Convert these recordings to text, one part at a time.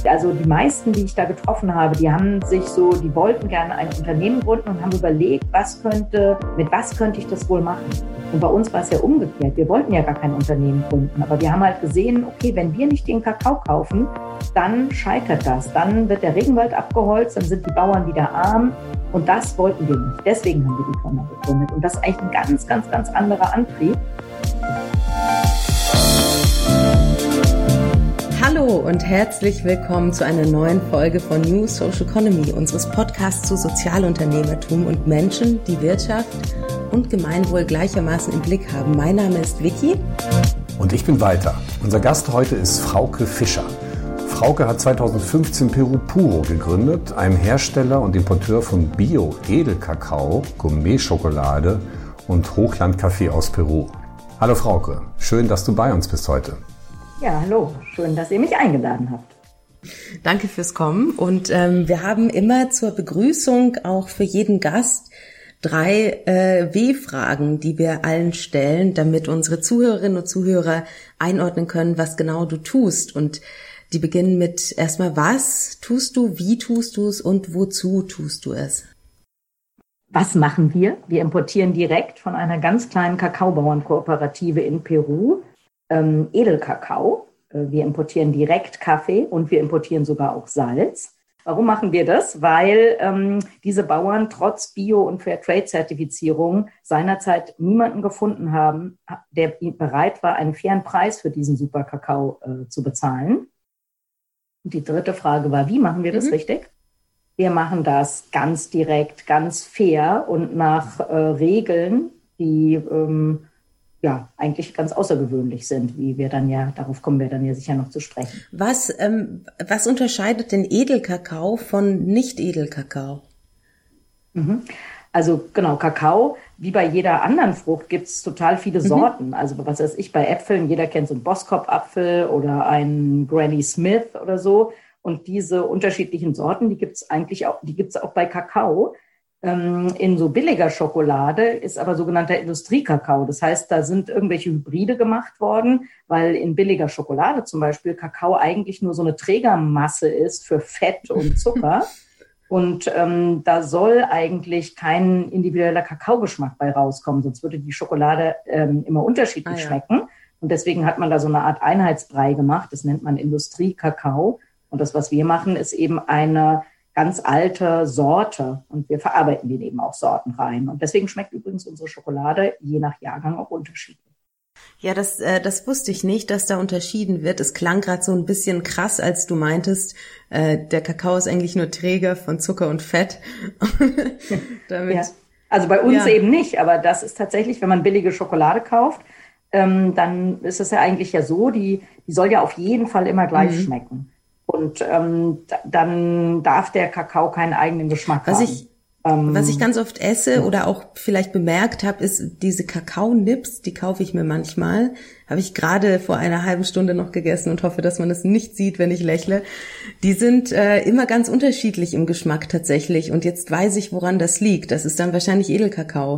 Also die meisten, die ich da getroffen habe, die wollten gerne ein Unternehmen gründen und haben überlegt, mit was könnte ich das wohl machen? Und bei uns war es ja umgekehrt. Wir wollten ja gar kein Unternehmen gründen, aber wir haben halt gesehen, okay, wenn wir nicht den Kakao kaufen, dann scheitert das. Dann wird der Regenwald abgeholzt, dann sind die Bauern wieder arm und das wollten wir nicht. Deswegen haben wir die Firma gegründet und das ist eigentlich ein ganz, ganz, ganz anderer Antrieb. Hallo und herzlich willkommen zu einer neuen Folge von New Social Economy, unseres Podcasts zu Sozialunternehmertum und Menschen, die Wirtschaft und Gemeinwohl gleichermaßen im Blick haben. Mein Name ist Vicky. Und ich bin Walter. Unser Gast heute ist Frauke Fischer. Frauke hat 2015 Peru Puro gegründet, einem Hersteller und Importeur von Bio-Edelkakao, Gourmet-Schokolade und Hochlandkaffee aus Peru. Hallo Frauke, schön, dass du bei uns bist heute. Ja, hallo. Schön, dass ihr mich eingeladen habt. Danke fürs Kommen. Und wir haben immer zur Begrüßung auch für jeden Gast 3 W-Fragen, die wir allen stellen, damit unsere Zuhörerinnen und Zuhörer einordnen können, was genau du tust. Und die beginnen mit erstmal, was tust du, wie tust du es und wozu tust du es? Was machen wir? Wir importieren direkt von einer ganz kleinen Kakaobauernkooperative in Peru Edelkakao. Wir importieren direkt Kaffee und wir importieren sogar auch Salz. Warum machen wir das? Weil diese Bauern trotz Bio- und Fairtrade-Zertifizierung seinerzeit niemanden gefunden haben, der bereit war, einen fairen Preis für diesen super Kakao zu bezahlen. Und die 3. Frage war, wie machen wir das richtig? Wir machen das ganz direkt, ganz fair und nach Regeln, die eigentlich ganz außergewöhnlich sind, darauf kommen wir dann ja sicher noch zu sprechen. Was unterscheidet den Edelkakao von Nicht-Edelkakao? Also genau, Kakao, wie bei jeder anderen Frucht, gibt es total viele Sorten. Also was weiß ich, bei Äpfeln, jeder kennt so einen Boskop-Apfel oder einen Granny Smith oder so. Und diese unterschiedlichen Sorten, die gibt's auch bei Kakao. In so billiger Schokolade ist aber sogenannter Industriekakao. Das heißt, da sind irgendwelche Hybride gemacht worden, weil in billiger Schokolade zum Beispiel Kakao eigentlich nur so eine Trägermasse ist für Fett und Zucker. Und da soll eigentlich kein individueller Kakaogeschmack bei rauskommen, sonst würde die Schokolade immer unterschiedlich schmecken. Und deswegen hat man da so eine Art Einheitsbrei gemacht. Das nennt man Industriekakao. Und das, was wir machen, ist eben eine ganz alte Sorte und wir verarbeiten den eben auch sortenrein. Und deswegen schmeckt übrigens unsere Schokolade je nach Jahrgang auch unterschiedlich. Ja, das wusste ich nicht, dass da unterschieden wird. Es klang gerade so ein bisschen krass, als du meintest, der Kakao ist eigentlich nur Träger von Zucker und Fett. Ja. Also bei uns eben nicht, aber das ist tatsächlich, wenn man billige Schokolade kauft, dann ist es ja eigentlich so, die soll ja auf jeden Fall immer gleich schmecken. Und dann darf der Kakao keinen eigenen Geschmack haben. Was ich ganz oft esse oder auch vielleicht bemerkt habe, ist diese Kakaonips, die kaufe ich mir manchmal. Habe ich gerade vor einer halben Stunde noch gegessen und hoffe, dass man es nicht sieht, wenn ich lächle. Die sind immer ganz unterschiedlich im Geschmack tatsächlich. Und jetzt weiß ich, woran das liegt. Das ist dann wahrscheinlich Edelkakao.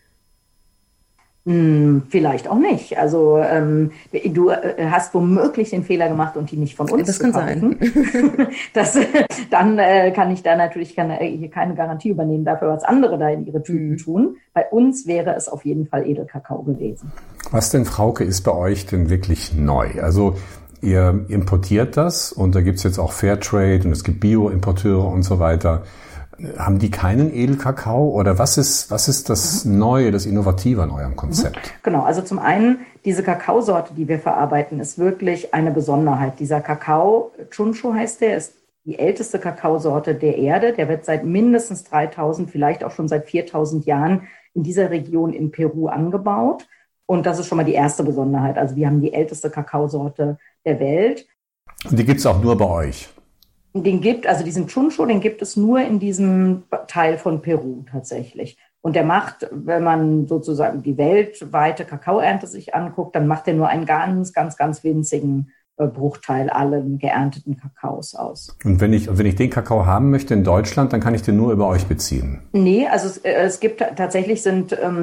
Vielleicht auch nicht. Also du hast womöglich den Fehler gemacht und die nicht von uns gekauft. Das kann sein. Dann kann ich da natürlich hier keine Garantie übernehmen dafür, was andere da in ihre Tüten tun. Bei uns wäre es auf jeden Fall Edelkakao gewesen. Was denn, Frauke, ist bei euch denn wirklich neu? Also ihr importiert das und da gibt's jetzt auch Fairtrade und es gibt Bio-Importeure und so weiter. Haben die keinen Edelkakao oder was ist das Neue, das Innovative an eurem Konzept? Genau, also zum einen, diese Kakaosorte, die wir verarbeiten, ist wirklich eine Besonderheit. Dieser Kakao, Chunshu heißt der, ist die älteste Kakaosorte der Erde. Der wird seit mindestens 3000, vielleicht auch schon seit 4000 Jahren in dieser Region in Peru angebaut. Und das ist schon mal die erste Besonderheit. Also wir haben die älteste Kakaosorte der Welt. Und die gibt's auch nur bei euch? Diesen Chunshu, den gibt es nur in diesem Teil von Peru tatsächlich. Und der macht, wenn man sozusagen die weltweite Kakaoernte sich anguckt, dann macht er nur einen ganz, ganz, ganz winzigen Bruchteil allen geernteten Kakaos aus. Und wenn ich den Kakao haben möchte in Deutschland, dann kann ich den nur über euch beziehen? Nee, also es gibt tatsächlich sind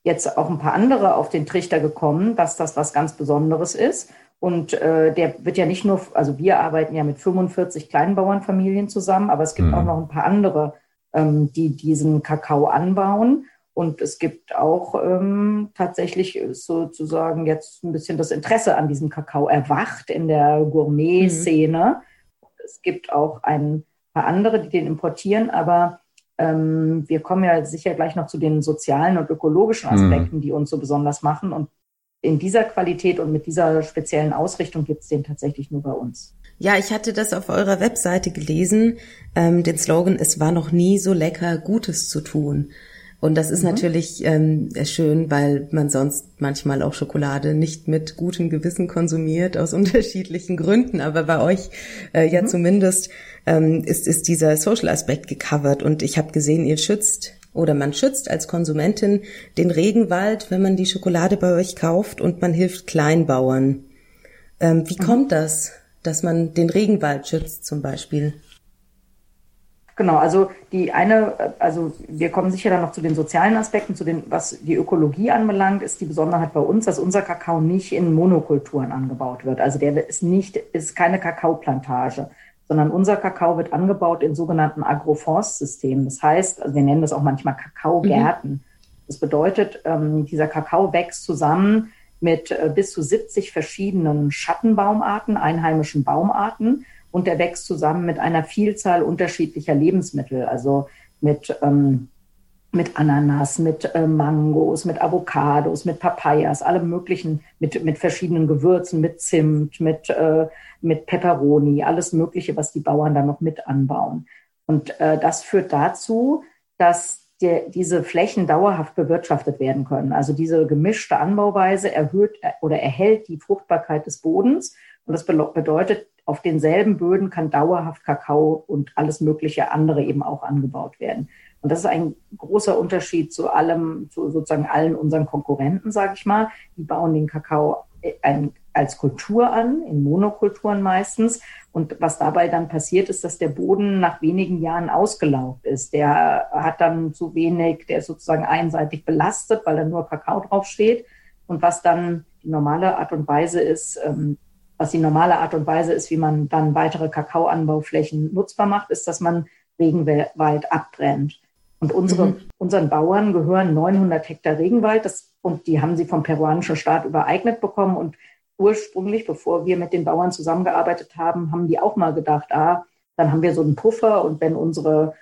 jetzt auch ein paar andere auf den Trichter gekommen, dass das was ganz Besonderes ist. Und der wird ja nicht nur, also wir arbeiten ja mit 45 Kleinbauernfamilien zusammen, aber es gibt auch noch ein paar andere, die diesen Kakao anbauen. Und es gibt auch tatsächlich sozusagen jetzt ein bisschen das Interesse an diesem Kakao erwacht in der Gourmet-Szene. Es gibt auch ein paar andere, die den importieren, aber wir kommen ja sicher gleich noch zu den sozialen und ökologischen Aspekten, die uns so besonders machen. Und in dieser Qualität und mit dieser speziellen Ausrichtung gibt es den tatsächlich nur bei uns. Ja, ich hatte das auf eurer Webseite gelesen, den Slogan, es war noch nie so lecker, Gutes zu tun. Und das ist natürlich schön, weil man sonst manchmal auch Schokolade nicht mit gutem Gewissen konsumiert, aus unterschiedlichen Gründen. Aber bei euch ja zumindest ist dieser Social-Aspekt gecovert. Und ich habe gesehen, man schützt als Konsumentin den Regenwald, wenn man die Schokolade bei euch kauft, und man hilft Kleinbauern. Wie kommt das, dass man den Regenwald schützt zum Beispiel? Genau, also wir kommen sicher dann noch zu den sozialen Aspekten, was die Ökologie anbelangt, ist die Besonderheit bei uns, dass unser Kakao nicht in Monokulturen angebaut wird. Also der ist keine Kakaoplantage, sondern unser Kakao wird angebaut in sogenannten Agroforstsystemen. Das heißt, also wir nennen das auch manchmal Kakaogärten. Das bedeutet, dieser Kakao wächst zusammen mit bis zu 70 verschiedenen Schattenbaumarten, einheimischen Baumarten. Und der wächst zusammen mit einer Vielzahl unterschiedlicher Lebensmittel, also mit Ananas, mit Mangos, mit Avocados, mit Papayas, alle möglichen, mit verschiedenen Gewürzen, mit Zimt, mit Peperoni, alles Mögliche, was die Bauern dann noch mit anbauen. Und das führt dazu, dass diese Flächen dauerhaft bewirtschaftet werden können. Also diese gemischte Anbauweise erhöht oder erhält die Fruchtbarkeit des Bodens. Und das bedeutet, auf denselben Böden kann dauerhaft Kakao und alles mögliche andere eben auch angebaut werden. Und das ist ein großer Unterschied zu sozusagen allen unseren Konkurrenten, sage ich mal. Die bauen den Kakao als Kultur an, in Monokulturen meistens. Und was dabei dann passiert, ist, dass der Boden nach wenigen Jahren ausgelaugt ist. Der hat dann zu wenig, der ist sozusagen einseitig belastet, weil da nur Kakao draufsteht. Und was dann die normale Art und Weise ist, wie man dann weitere Kakaoanbauflächen nutzbar macht, ist, dass man Regenwald abbrennt. Und unseren Bauern gehören 900 Hektar Regenwald, und die haben sie vom peruanischen Staat übereignet bekommen. Und ursprünglich, bevor wir mit den Bauern zusammengearbeitet haben, haben die auch mal gedacht, dann haben wir so einen Puffer, und wenn unsere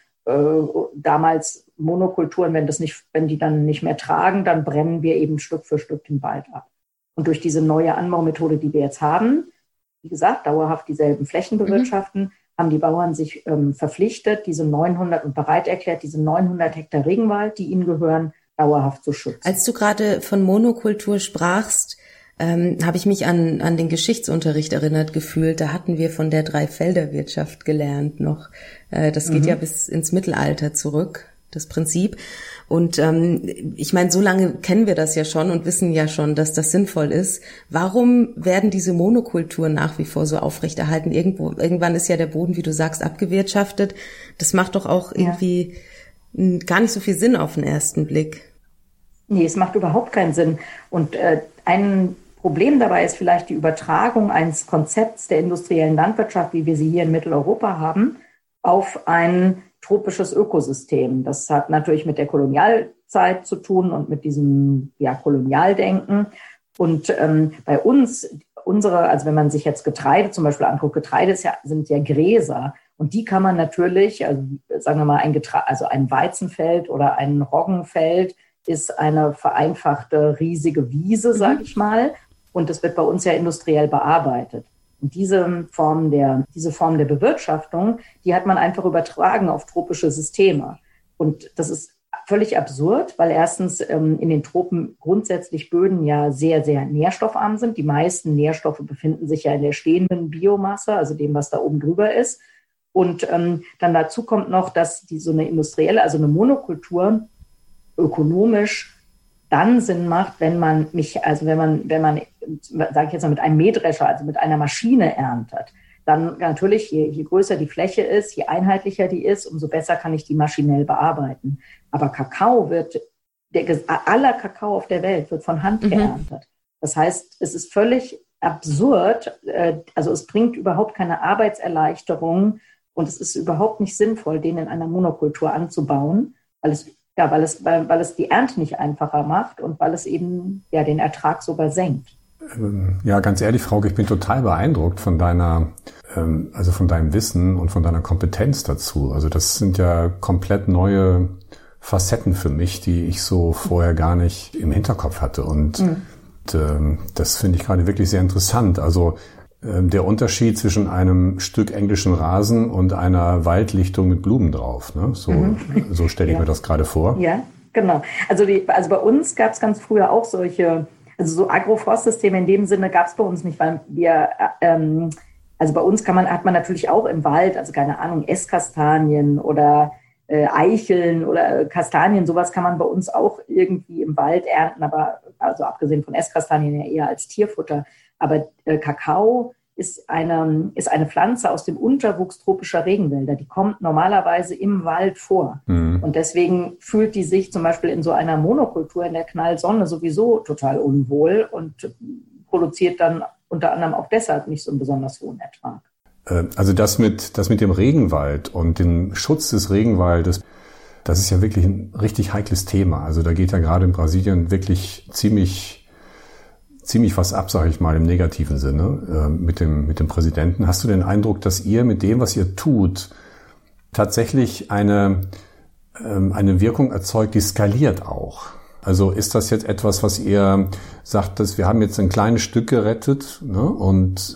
damals Monokulturen, wenn die dann nicht mehr tragen, dann brennen wir eben Stück für Stück den Wald ab. Und durch diese neue Anbaumethode, die wir jetzt haben, wie gesagt, dauerhaft dieselben Flächen bewirtschaften, haben die Bauern sich verpflichtet, und bereit erklärt, diese 900 Hektar Regenwald, die ihnen gehören, dauerhaft zu schützen. Als du gerade von Monokultur sprachst, habe ich mich an den Geschichtsunterricht erinnert gefühlt. Da hatten wir von der Dreifelderwirtschaft gelernt noch. Das geht ja bis ins Mittelalter zurück, das Prinzip. Und ich meine, so lange kennen wir das ja schon und wissen ja schon, dass das sinnvoll ist. Warum werden diese Monokulturen nach wie vor so aufrechterhalten? Irgendwann ist ja der Boden, wie du sagst, abgewirtschaftet. Das macht doch auch irgendwie gar nicht so viel Sinn auf den ersten Blick. Nee, es macht überhaupt keinen Sinn. Und ein Problem dabei ist vielleicht die Übertragung eines Konzepts der industriellen Landwirtschaft, wie wir sie hier in Mitteleuropa haben, auf ein tropisches Ökosystem. Das hat natürlich mit der Kolonialzeit zu tun und mit diesem Kolonialdenken. Und bei uns, also wenn man sich jetzt Getreide zum Beispiel anguckt, Getreide sind ja Gräser. Und die kann man natürlich, also sagen wir mal, ein Weizenfeld oder ein Roggenfeld ist eine vereinfachte riesige Wiese, sage ich mal. Und das wird bei uns ja industriell bearbeitet. Und diese Form der Bewirtschaftung, die hat man einfach übertragen auf tropische Systeme. Und das ist völlig absurd, weil erstens in den Tropen grundsätzlich Böden ja sehr, sehr nährstoffarm sind. Die meisten Nährstoffe befinden sich ja in der stehenden Biomasse, also dem, was da oben drüber ist. Und dann dazu kommt noch, dass so eine industrielle, also eine Monokultur ökonomisch dann Sinn macht, wenn man, sage ich jetzt mal, mit einem Mähdrescher, also mit einer Maschine erntet. Dann natürlich, je größer die Fläche ist, je einheitlicher die ist, umso besser kann ich die maschinell bearbeiten. Aber Kakao wird aller Kakao auf der Welt wird von Hand geerntet. Das heißt, es ist völlig absurd, also es bringt überhaupt keine Arbeitserleichterung und es ist überhaupt nicht sinnvoll, den in einer Monokultur anzubauen, weil es die Ernte nicht einfacher macht und weil es eben den Ertrag sogar senkt. Ja, ganz ehrlich, Frauke, ich bin total beeindruckt von deinem Wissen und von deiner Kompetenz dazu. Also das sind ja komplett neue Facetten für mich, die ich so vorher gar nicht im Hinterkopf hatte. Und das finde ich gerade wirklich sehr interessant. Also der Unterschied zwischen einem Stück englischen Rasen und einer Waldlichtung mit Blumen drauf. Ne? So stelle ich mir das gerade vor. Ja, genau. Also bei uns gab es ganz früher auch solche, also so Agroforstsysteme in dem Sinne gab es bei uns nicht, weil wir, also bei uns hat man natürlich auch im Wald, also keine Ahnung, Esskastanien oder Eicheln oder Kastanien, sowas kann man bei uns auch irgendwie im Wald ernten, aber also abgesehen von Esskastanien ja eher als Tierfutter. Aber Kakao ist eine Pflanze aus dem Unterwuchs tropischer Regenwälder. Die kommt normalerweise im Wald vor. Und deswegen fühlt die sich zum Beispiel in so einer Monokultur in der Knallsonne sowieso total unwohl und produziert dann unter anderem auch deshalb nicht so einen besonders hohen Ertrag. Also das mit dem Regenwald und dem Schutz des Regenwaldes, das ist ja wirklich ein richtig heikles Thema. Also da geht ja gerade in Brasilien wirklich ziemlich was ab, sage ich mal, im negativen Sinne mit dem Präsidenten. Hast du den Eindruck, dass ihr mit dem, was ihr tut, tatsächlich eine Wirkung erzeugt, die skaliert auch? Also ist das jetzt etwas, was ihr sagt, dass wir haben jetzt ein kleines Stück gerettet, ne? Und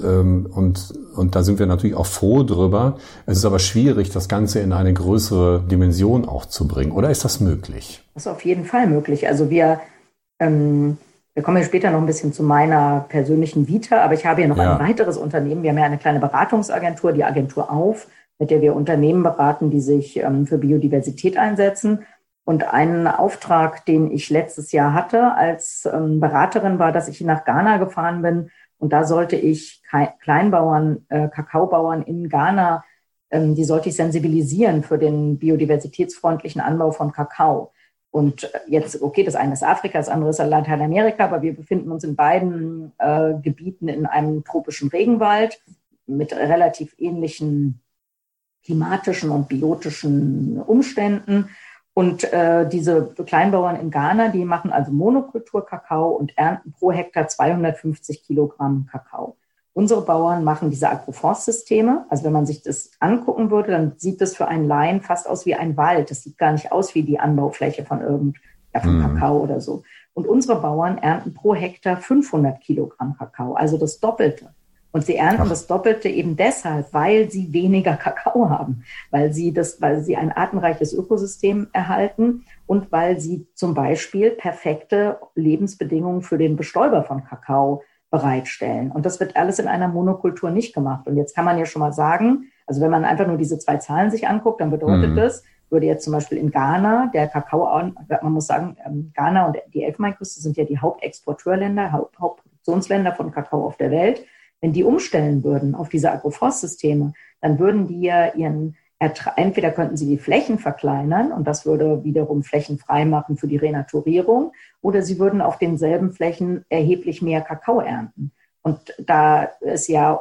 da sind wir natürlich auch froh drüber. Es ist aber schwierig, das Ganze in eine größere Dimension auch zu bringen. Oder ist das möglich? Das ist auf jeden Fall möglich. Also wir kommen ja später noch ein bisschen zu meiner persönlichen Vita, aber ich habe hier noch ein weiteres Unternehmen. Wir haben ja eine kleine Beratungsagentur, die Agentur AUF, mit der wir Unternehmen beraten, die sich für Biodiversität einsetzen. Und ein Auftrag, den ich letztes Jahr hatte als Beraterin, war, dass ich nach Ghana gefahren bin. Und da sollte ich Kleinbauern, Kakaobauern in Ghana, die sollte ich sensibilisieren für den biodiversitätsfreundlichen Anbau von Kakao. Und jetzt, okay, das eine ist Afrika, das andere ist Lateinamerika, aber wir befinden uns in beiden Gebieten in einem tropischen Regenwald mit relativ ähnlichen klimatischen und biotischen Umständen. Und diese Kleinbauern in Ghana, die machen also Monokultur-Kakao und ernten pro Hektar 250 Kilogramm Kakao. Unsere Bauern machen diese Agroforstsysteme. Also wenn man sich das angucken würde, dann sieht das für einen Laien fast aus wie ein Wald. Das sieht gar nicht aus wie die Anbaufläche von Kakao oder so. Und unsere Bauern ernten pro Hektar 500 Kilogramm Kakao, also das Doppelte. Und sie ernten das Doppelte eben deshalb, weil sie weniger Kakao haben, weil sie ein artenreiches Ökosystem erhalten und weil sie zum Beispiel perfekte Lebensbedingungen für den Bestäuber von Kakao bereitstellen. Und das wird alles in einer Monokultur nicht gemacht. Und jetzt kann man ja schon mal sagen, also wenn man einfach nur diese zwei Zahlen sich anguckt, dann bedeutet das, würde jetzt zum Beispiel in Ghana der Kakao, man muss sagen, Ghana und die Elfenbeinküste sind ja die Hauptexporteurländer, Hauptproduktionsländer von Kakao auf der Welt. Wenn die umstellen würden auf diese Agroforstsysteme, dann würden die ja ihren Ertrag, entweder könnten sie die Flächen verkleinern und das würde wiederum Flächen frei machen für die Renaturierung, oder sie würden auf denselben Flächen erheblich mehr Kakao ernten. Und da es ja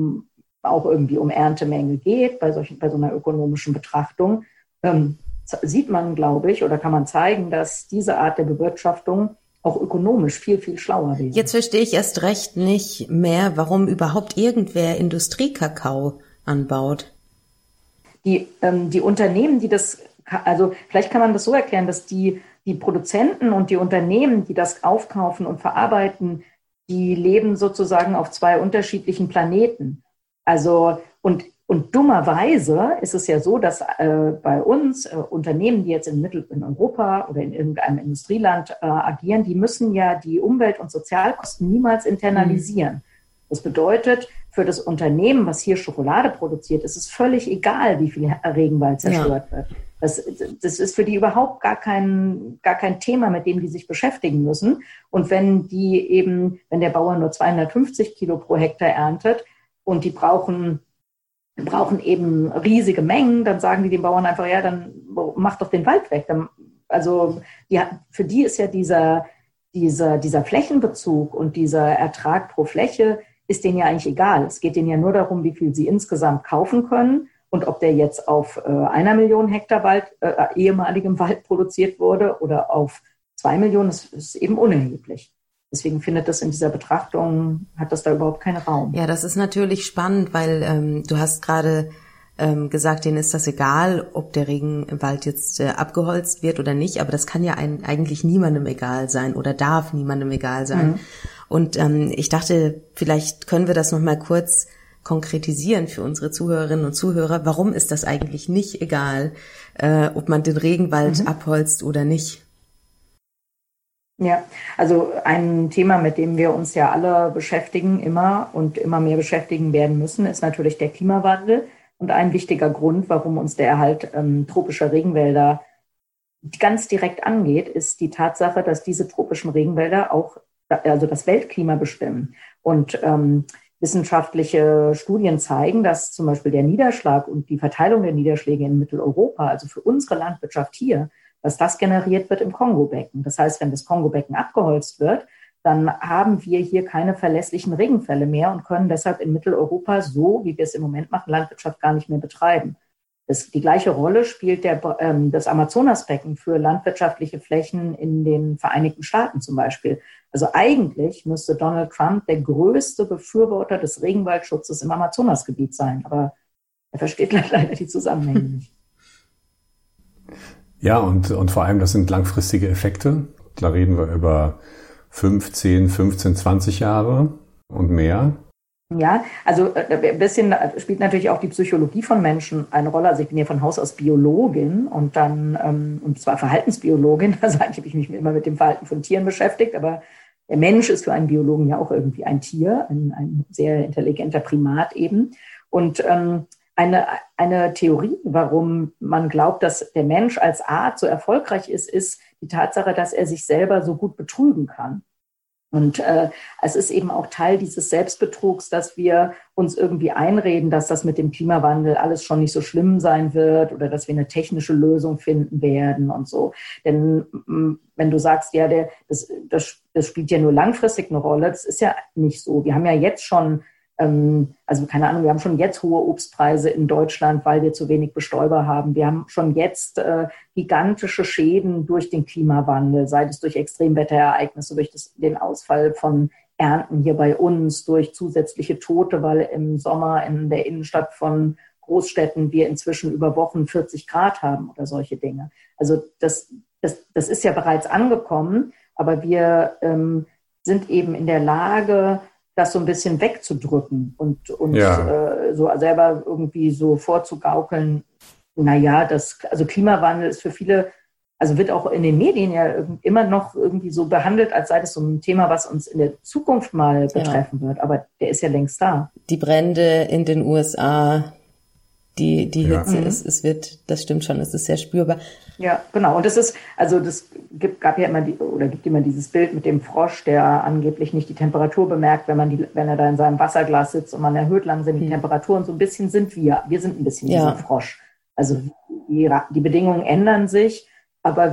auch irgendwie um Erntemenge geht, bei so einer ökonomischen Betrachtung, sieht man, glaube ich, oder kann man zeigen, dass diese Art der Bewirtschaftung auch ökonomisch viel, viel schlauer wäre. Jetzt verstehe ich erst recht nicht mehr, warum überhaupt irgendwer Industriekakao anbaut. Die Unternehmen, die das, also vielleicht kann man das so erklären, dass die Produzenten und die Unternehmen, die das aufkaufen und verarbeiten, die leben sozusagen auf zwei unterschiedlichen Planeten. Also und dummerweise ist es ja so, dass bei uns Unternehmen, die jetzt in Europa oder in irgendeinem Industrieland agieren, die müssen ja die Umwelt- und Sozialkosten niemals internalisieren. Das bedeutet, für das Unternehmen, was hier Schokolade produziert, ist es völlig egal, wie viel Regenwald zerstört wird. Das ist für die überhaupt gar kein Thema, mit dem die sich beschäftigen müssen. Und wenn der Bauer nur 250 Kilo pro Hektar erntet und die brauchen eben riesige Mengen, dann sagen die den Bauern einfach, ja, dann mach doch den Wald weg, dann also für die ist ja dieser Flächenbezug und dieser Ertrag pro Fläche ist denen ja eigentlich egal. Es geht denen ja nur darum, wie viel sie insgesamt kaufen können und ob der jetzt auf 1 Million Hektar Wald, ehemaligem Wald produziert wurde oder auf 2 Millionen, das ist eben unerheblich. Deswegen findet das in dieser Betrachtung, hat das da überhaupt keinen Raum. Ja, das ist natürlich spannend, weil du hast gerade gesagt, denen ist das egal, ob der Regenwald jetzt abgeholzt wird oder nicht, aber das kann ja eigentlich niemandem egal sein oder darf niemandem egal sein. Mhm. Und ich dachte, vielleicht können wir das nochmal kurz konkretisieren für unsere Zuhörerinnen und Zuhörer. Warum ist das eigentlich nicht egal, ob man den Regenwald abholzt oder nicht? Ja, also ein Thema, mit dem wir uns ja alle beschäftigen immer und immer mehr beschäftigen werden müssen, ist natürlich der Klimawandel. Und ein wichtiger Grund, warum uns der Erhalt tropischer Regenwälder ganz direkt angeht, ist die Tatsache, dass diese tropischen Regenwälder auch das Weltklima bestimmen. Und wissenschaftliche Studien zeigen, dass zum Beispiel der Niederschlag und die Verteilung der Niederschläge in Mitteleuropa, also für unsere Landwirtschaft hier, dass das generiert wird im Kongobecken. Das heißt, wenn das Kongobecken abgeholzt wird, dann haben wir hier keine verlässlichen Regenfälle mehr und können deshalb in Mitteleuropa, so wie wir es im Moment machen, Landwirtschaft gar nicht mehr betreiben. Die gleiche Rolle spielt das Amazonasbecken für landwirtschaftliche Flächen in den Vereinigten Staaten zum Beispiel. Also eigentlich müsste Donald Trump der größte Befürworter des Regenwaldschutzes im Amazonasgebiet sein. Aber er versteht leider die Zusammenhänge nicht. Ja, und vor allem, das sind langfristige Effekte. Da reden wir über 5, 10, 15, 20 Jahre und mehr. Ja, also ein bisschen spielt natürlich auch die Psychologie von Menschen eine Rolle. Also ich bin ja von Haus aus Biologin und zwar Verhaltensbiologin. Also eigentlich habe ich mich immer mit dem Verhalten von Tieren beschäftigt, aber der Mensch ist für einen Biologen ja auch irgendwie ein Tier, ein sehr intelligenter Primat eben. Und eine Theorie, warum man glaubt, dass der Mensch als Art so erfolgreich ist die Tatsache, dass er sich selber so gut betrügen kann. Und es ist eben auch Teil dieses Selbstbetrugs, dass wir uns irgendwie einreden, dass das mit dem Klimawandel alles schon nicht so schlimm sein wird oder dass wir eine technische Lösung finden werden und so. Denn wenn du sagst, ja, das spielt ja nur langfristig eine Rolle, das ist ja nicht so. Wir haben ja jetzt schon also keine Ahnung, wir haben schon jetzt hohe Obstpreise in Deutschland, weil wir zu wenig Bestäuber haben. Wir haben schon jetzt gigantische Schäden durch den Klimawandel, sei es durch Extremwetterereignisse, durch den Ausfall von Ernten hier bei uns, durch zusätzliche Tote, weil im Sommer in der Innenstadt von Großstädten wir inzwischen über Wochen 40 Grad haben oder solche Dinge. Also das ist ja bereits angekommen, aber wir sind eben in der Lage, das so ein bisschen wegzudrücken und so selber irgendwie so vorzugaukeln. Naja, also Klimawandel ist für viele, also wird auch in den Medien ja immer noch irgendwie so behandelt, als sei das so ein Thema, was uns in der Zukunft mal betreffen wird. Aber der ist ja längst da. Die Brände in den USA, die Hitze, das stimmt schon, es ist sehr spürbar. Ja, genau. Und gibt immer dieses Bild mit dem Frosch, der angeblich nicht die Temperatur bemerkt, wenn er da in seinem Wasserglas sitzt und man erhöht langsam die Temperatur. Und so ein bisschen sind wir sind ein bisschen dieser Frosch. Also die Bedingungen ändern sich, aber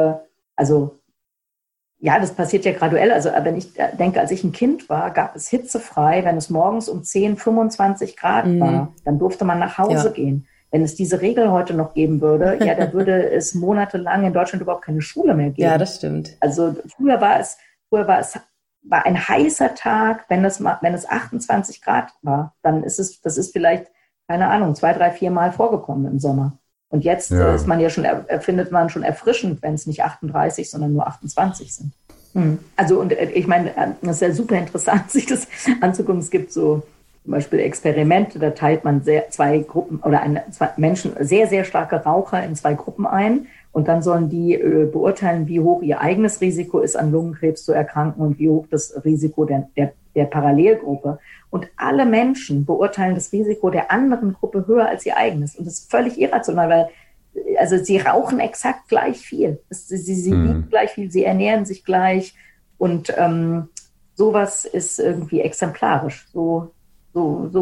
das passiert ja graduell. Also wenn ich denke, als ich ein Kind war, gab es hitzefrei, wenn es morgens um 10, 25 Grad war, dann durfte man nach Hause gehen. Wenn es diese Regel heute noch geben würde, da würde es monatelang in Deutschland überhaupt keine Schule mehr geben. Ja, das stimmt. Also früher war ein heißer Tag, wenn es 28 Grad war, dann das ist vielleicht, keine Ahnung, 2, 3, 4 Mal vorgekommen im Sommer. Und jetzt ist man ja findet man schon erfrischend, wenn es nicht 38, sondern nur 28 sind. Also, und ich meine, das ist ja super interessant, sich das anzugucken. Es gibt so zum Beispiel Experimente, da teilt man zwei Gruppen oder zwei Menschen, sehr, sehr starke Raucher in 2 Gruppen ein. Und dann sollen die beurteilen, wie hoch ihr eigenes Risiko ist, an Lungenkrebs zu erkranken und wie hoch das Risiko der Parallelgruppe. Und alle Menschen beurteilen das Risiko der anderen Gruppe höher als ihr eigenes. Und das ist völlig irrational, weil sie rauchen exakt gleich viel. Sie wiegen gleich viel, sie ernähren sich gleich. Und sowas ist irgendwie exemplarisch. So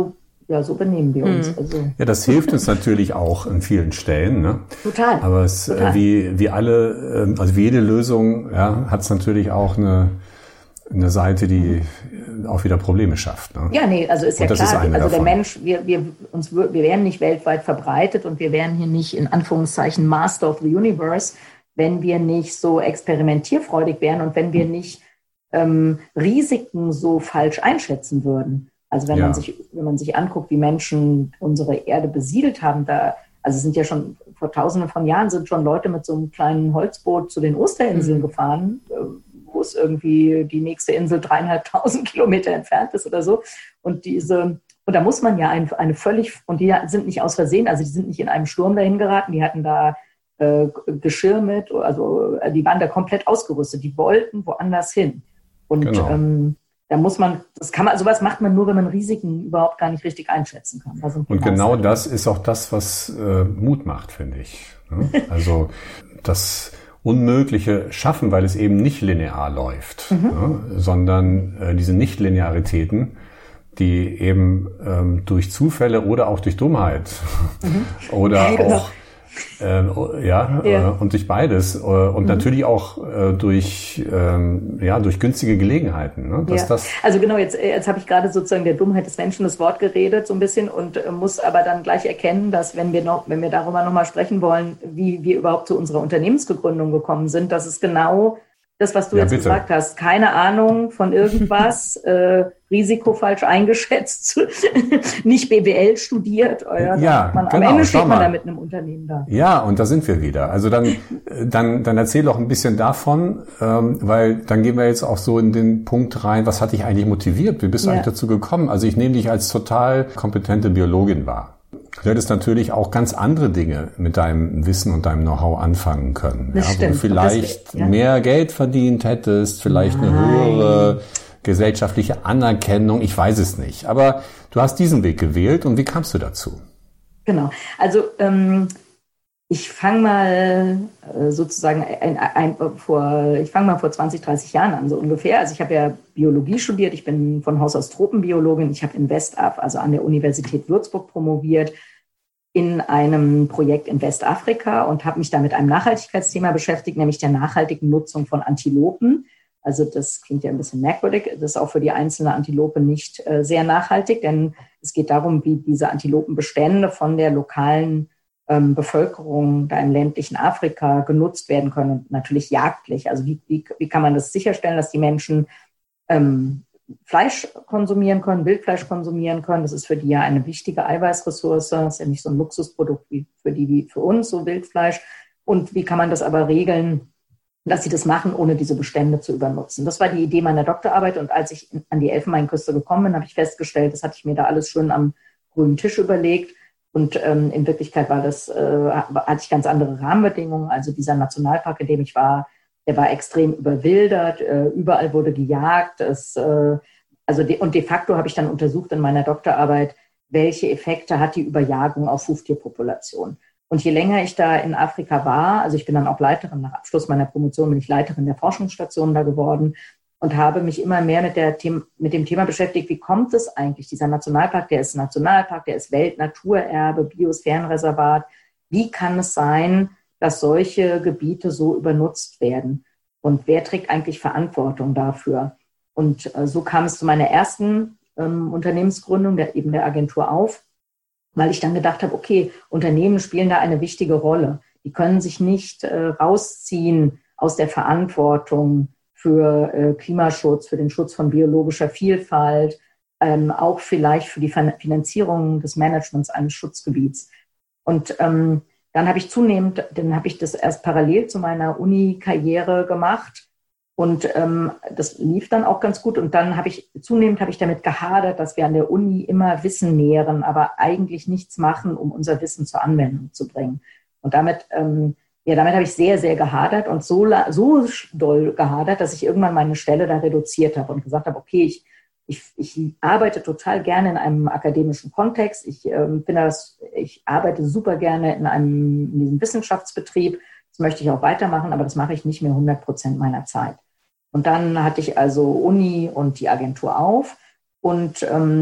ja, so benehmen wir uns. Also. Ja, das hilft uns natürlich auch an vielen Stellen. Ne? Total. Aber es, wie alle, also wie jede Lösung, ja, hat es natürlich auch eine Seite, die auch wieder Probleme schafft. Ne? Ja, nee, also ist ja klar, also davon. Der Mensch, wir wären nicht weltweit verbreitet und wir wären hier nicht in Anführungszeichen Master of the Universe, wenn wir nicht so experimentierfreudig wären und wenn wir nicht Risiken so falsch einschätzen würden. Also wenn man sich anguckt, wie Menschen unsere Erde besiedelt haben, also sind ja schon vor Tausenden von Jahren sind schon Leute mit so einem kleinen Holzboot zu den Osterinseln gefahren, wo es irgendwie die nächste Insel 3.500 Kilometer entfernt ist oder so. Und da muss man ja eine völlig, und die sind nicht aus Versehen, also die sind nicht in einem Sturm dahin geraten, die hatten da Geschirr mit, also die waren da komplett ausgerüstet, die wollten woanders hin. Und da muss man, sowas macht man nur, wenn man Risiken überhaupt gar nicht richtig einschätzen kann. Und genau das ist auch das, was Mut macht, finde ich. Ne? Also das Unmögliche schaffen, weil es eben nicht linear läuft, ne? Sondern diese Nichtlinearitäten, die eben durch Zufälle oder auch durch Dummheit oder auch und durch beides und natürlich auch durch günstige Gelegenheiten. Ne? Also genau, jetzt habe ich gerade sozusagen der Dummheit des Menschen das Wort geredet so ein bisschen und muss aber dann gleich erkennen, dass wenn wir darüber nochmal sprechen wollen, wie wir überhaupt zu unserer Unternehmensgegründung gekommen sind, dass es genau das, was du jetzt gesagt hast, keine Ahnung von irgendwas, Risiko falsch eingeschätzt, nicht BWL studiert. Am Ende steht man da mit einem Unternehmen da. Ja, und da sind wir wieder. Also dann erzähl doch ein bisschen davon, weil dann gehen wir jetzt auch so in den Punkt rein, was hat dich eigentlich motiviert? Wie bist du eigentlich dazu gekommen? Also ich nehme dich als total kompetente Biologin wahr. Du hättest natürlich auch ganz andere Dinge mit deinem Wissen und deinem Know-how anfangen können. Das stimmt. Wo du vielleicht mehr Geld verdient hättest, vielleicht eine höhere gesellschaftliche Anerkennung, ich weiß es nicht. Aber du hast diesen Weg gewählt und wie kamst du dazu? Genau, also ich fange mal sozusagen vor 20, 30 Jahren an, so ungefähr. Also ich habe ja Biologie studiert, ich bin von Haus aus Tropenbiologin, ich habe also an der Universität Würzburg promoviert in einem Projekt in Westafrika und habe mich da mit einem Nachhaltigkeitsthema beschäftigt, nämlich der nachhaltigen Nutzung von Antilopen. Also das klingt ja ein bisschen merkwürdig, das ist auch für die einzelne Antilope nicht sehr nachhaltig, denn es geht darum, wie diese Antilopenbestände von der lokalen Bevölkerung da im ländlichen Afrika genutzt werden können und natürlich jagdlich. Also wie kann man das sicherstellen, dass die Menschen Fleisch konsumieren können, Wildfleisch konsumieren können. Das ist für die ja eine wichtige Eiweißressource. Das ist ja nicht so ein Luxusprodukt wie für uns, so Wildfleisch. Und wie kann man das aber regeln, dass sie das machen, ohne diese Bestände zu übernutzen? Das war die Idee meiner Doktorarbeit. Und als ich an die Elfenbeinküste gekommen bin, habe ich festgestellt, das hatte ich mir da alles schön am grünen Tisch überlegt. Und in Wirklichkeit hatte ich ganz andere Rahmenbedingungen. Also dieser Nationalpark, in dem ich war, der war extrem überwildert. Überall wurde gejagt. Und de facto habe ich dann untersucht in meiner Doktorarbeit, welche Effekte hat die Überjagung auf Huftierpopulationen. Und je länger ich da in Afrika war, also ich bin dann auch Leiterin, nach Abschluss meiner Promotion bin ich Leiterin der Forschungsstation da geworden und habe mich immer mehr mit dem Thema beschäftigt, wie kommt es eigentlich, dieser Nationalpark, der ist Nationalpark, der ist Weltnaturerbe, Biosphärenreservat, wie kann es sein, dass solche Gebiete so übernutzt werden? Und wer trägt eigentlich Verantwortung dafür? Und so kam es zu meiner ersten Unternehmensgründung, der Agentur auf, weil ich dann gedacht habe, okay, Unternehmen spielen da eine wichtige Rolle. Die können sich nicht rausziehen aus der Verantwortung für Klimaschutz, für den Schutz von biologischer Vielfalt, auch vielleicht für die Finanzierung des Managements eines Schutzgebiets. Und dann habe ich das erst parallel zu meiner Uni-Karriere gemacht und das lief dann auch ganz gut. Und dann habe ich damit gehadert, dass wir an der Uni immer Wissen mehren, aber eigentlich nichts machen, um unser Wissen zur Anwendung zu bringen. Und damit habe ich sehr, sehr gehadert und so doll gehadert, dass ich irgendwann meine Stelle da reduziert habe und gesagt habe, okay, ich arbeite total gerne in einem akademischen Kontext. Ich arbeite super gerne in diesem Wissenschaftsbetrieb. Das möchte ich auch weitermachen, aber das mache ich nicht mehr 100% meiner Zeit. Und dann hatte ich also Uni und die Agentur auf und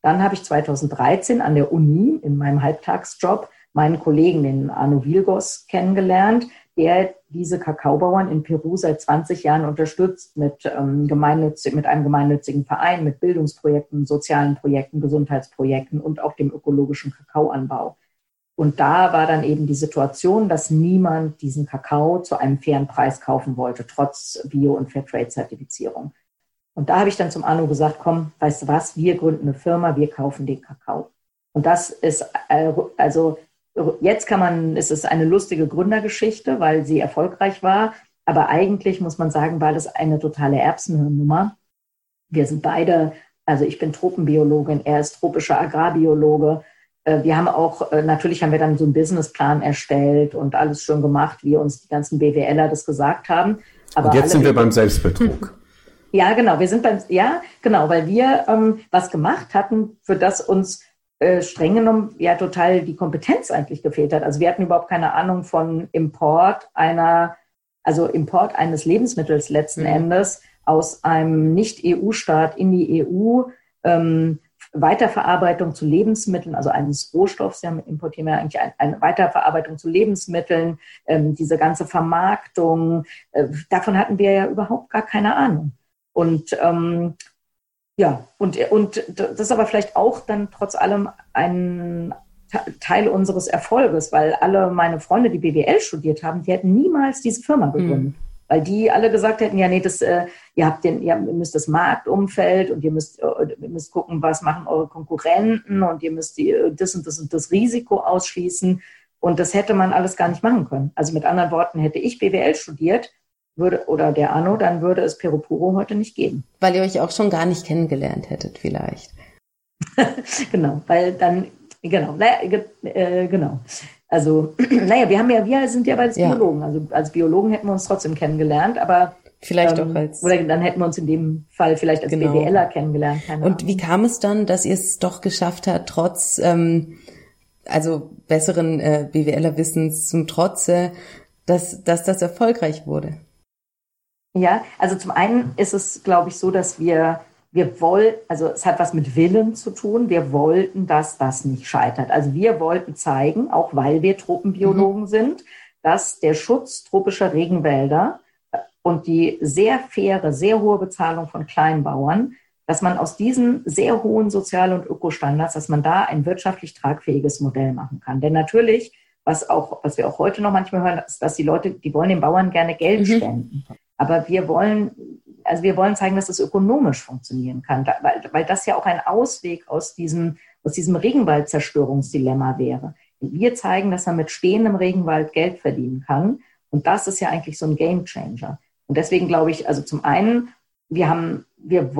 Dann habe ich 2013 an der Uni in meinem Halbtagsjob meinen Kollegen, den Arno Vilgos, kennengelernt, der diese Kakaobauern in Peru seit 20 Jahren unterstützt mit einem gemeinnützigen Verein, mit Bildungsprojekten, sozialen Projekten, Gesundheitsprojekten und auch dem ökologischen Kakaoanbau. Und da war dann eben die Situation, dass niemand diesen Kakao zu einem fairen Preis kaufen wollte, trotz Bio- und Fairtrade-Zertifizierung. Und da habe ich dann zum Arno gesagt, komm, weißt du was, wir gründen eine Firma, wir kaufen den Kakao. Und das ist, also jetzt ist es eine lustige Gründergeschichte, weil sie erfolgreich war. Aber eigentlich muss man sagen, war das eine totale Erbsenhirnnummer. Wir sind beide, also ich bin Tropenbiologin, er ist tropischer Agrarbiologe. Wir haben auch, natürlich haben wir dann so einen Businessplan erstellt und alles schon gemacht, wie uns die ganzen BWLer das gesagt haben. Aber und jetzt sind wir beim Selbstbetrug. Ja, genau. Weil wir was gemacht hatten, für das uns streng genommen ja total die Kompetenz eigentlich gefehlt hat. Also wir hatten überhaupt keine Ahnung von Import eines Lebensmittels letzten Endes aus einem Nicht-EU-Staat in die EU, Weiterverarbeitung zu Lebensmitteln, also eines Rohstoffs, ja, importieren wir eigentlich eine Weiterverarbeitung zu Lebensmitteln, diese ganze Vermarktung, davon hatten wir ja überhaupt gar keine Ahnung. Und das ist aber vielleicht auch dann trotz allem ein Teil unseres Erfolges, weil alle meine Freunde, die BWL studiert haben, die hätten niemals diese Firma gegründet. Weil die alle gesagt hätten, ja, nee, ihr müsst das Marktumfeld und ihr müsst gucken, was machen eure Konkurrenten und ihr müsst das und das und das Risiko ausschließen. Und das hätte man alles gar nicht machen können. Also mit anderen Worten, hätte ich BWL studiert, oder der Arno, dann würde es Peru Puro heute nicht geben. Weil ihr euch auch schon gar nicht kennengelernt hättet vielleicht. Genau, weil dann, genau. Also, wir sind ja beides Biologen. Also als Biologen hätten wir uns trotzdem kennengelernt, aber vielleicht auch oder dann hätten wir uns in dem Fall vielleicht als BWLer kennengelernt. Und wie kam es dann, dass ihr es doch geschafft habt, trotz besseren BWLer-Wissens zum Trotze, dass das erfolgreich wurde? Ja, also zum einen ist es, glaube ich, so, dass es hat was mit Willen zu tun. Wir wollten, dass das nicht scheitert. Also wir wollten zeigen, auch weil wir Tropenbiologen sind, dass der Schutz tropischer Regenwälder und die sehr faire, sehr hohe Bezahlung von Kleinbauern, dass man aus diesen sehr hohen Sozial- und Ökostandards, dass man da ein wirtschaftlich tragfähiges Modell machen kann. Denn natürlich, was wir auch heute noch manchmal hören, ist, dass die Leute, die wollen den Bauern gerne Geld spenden. Aber wir wollen zeigen, dass es ökonomisch funktionieren kann, weil das ja auch ein Ausweg aus diesem Regenwaldzerstörungsdilemma wäre. Wir zeigen, dass man mit stehendem Regenwald Geld verdienen kann. Und das ist ja eigentlich so ein Gamechanger. Und deswegen glaube ich, also zum einen, wir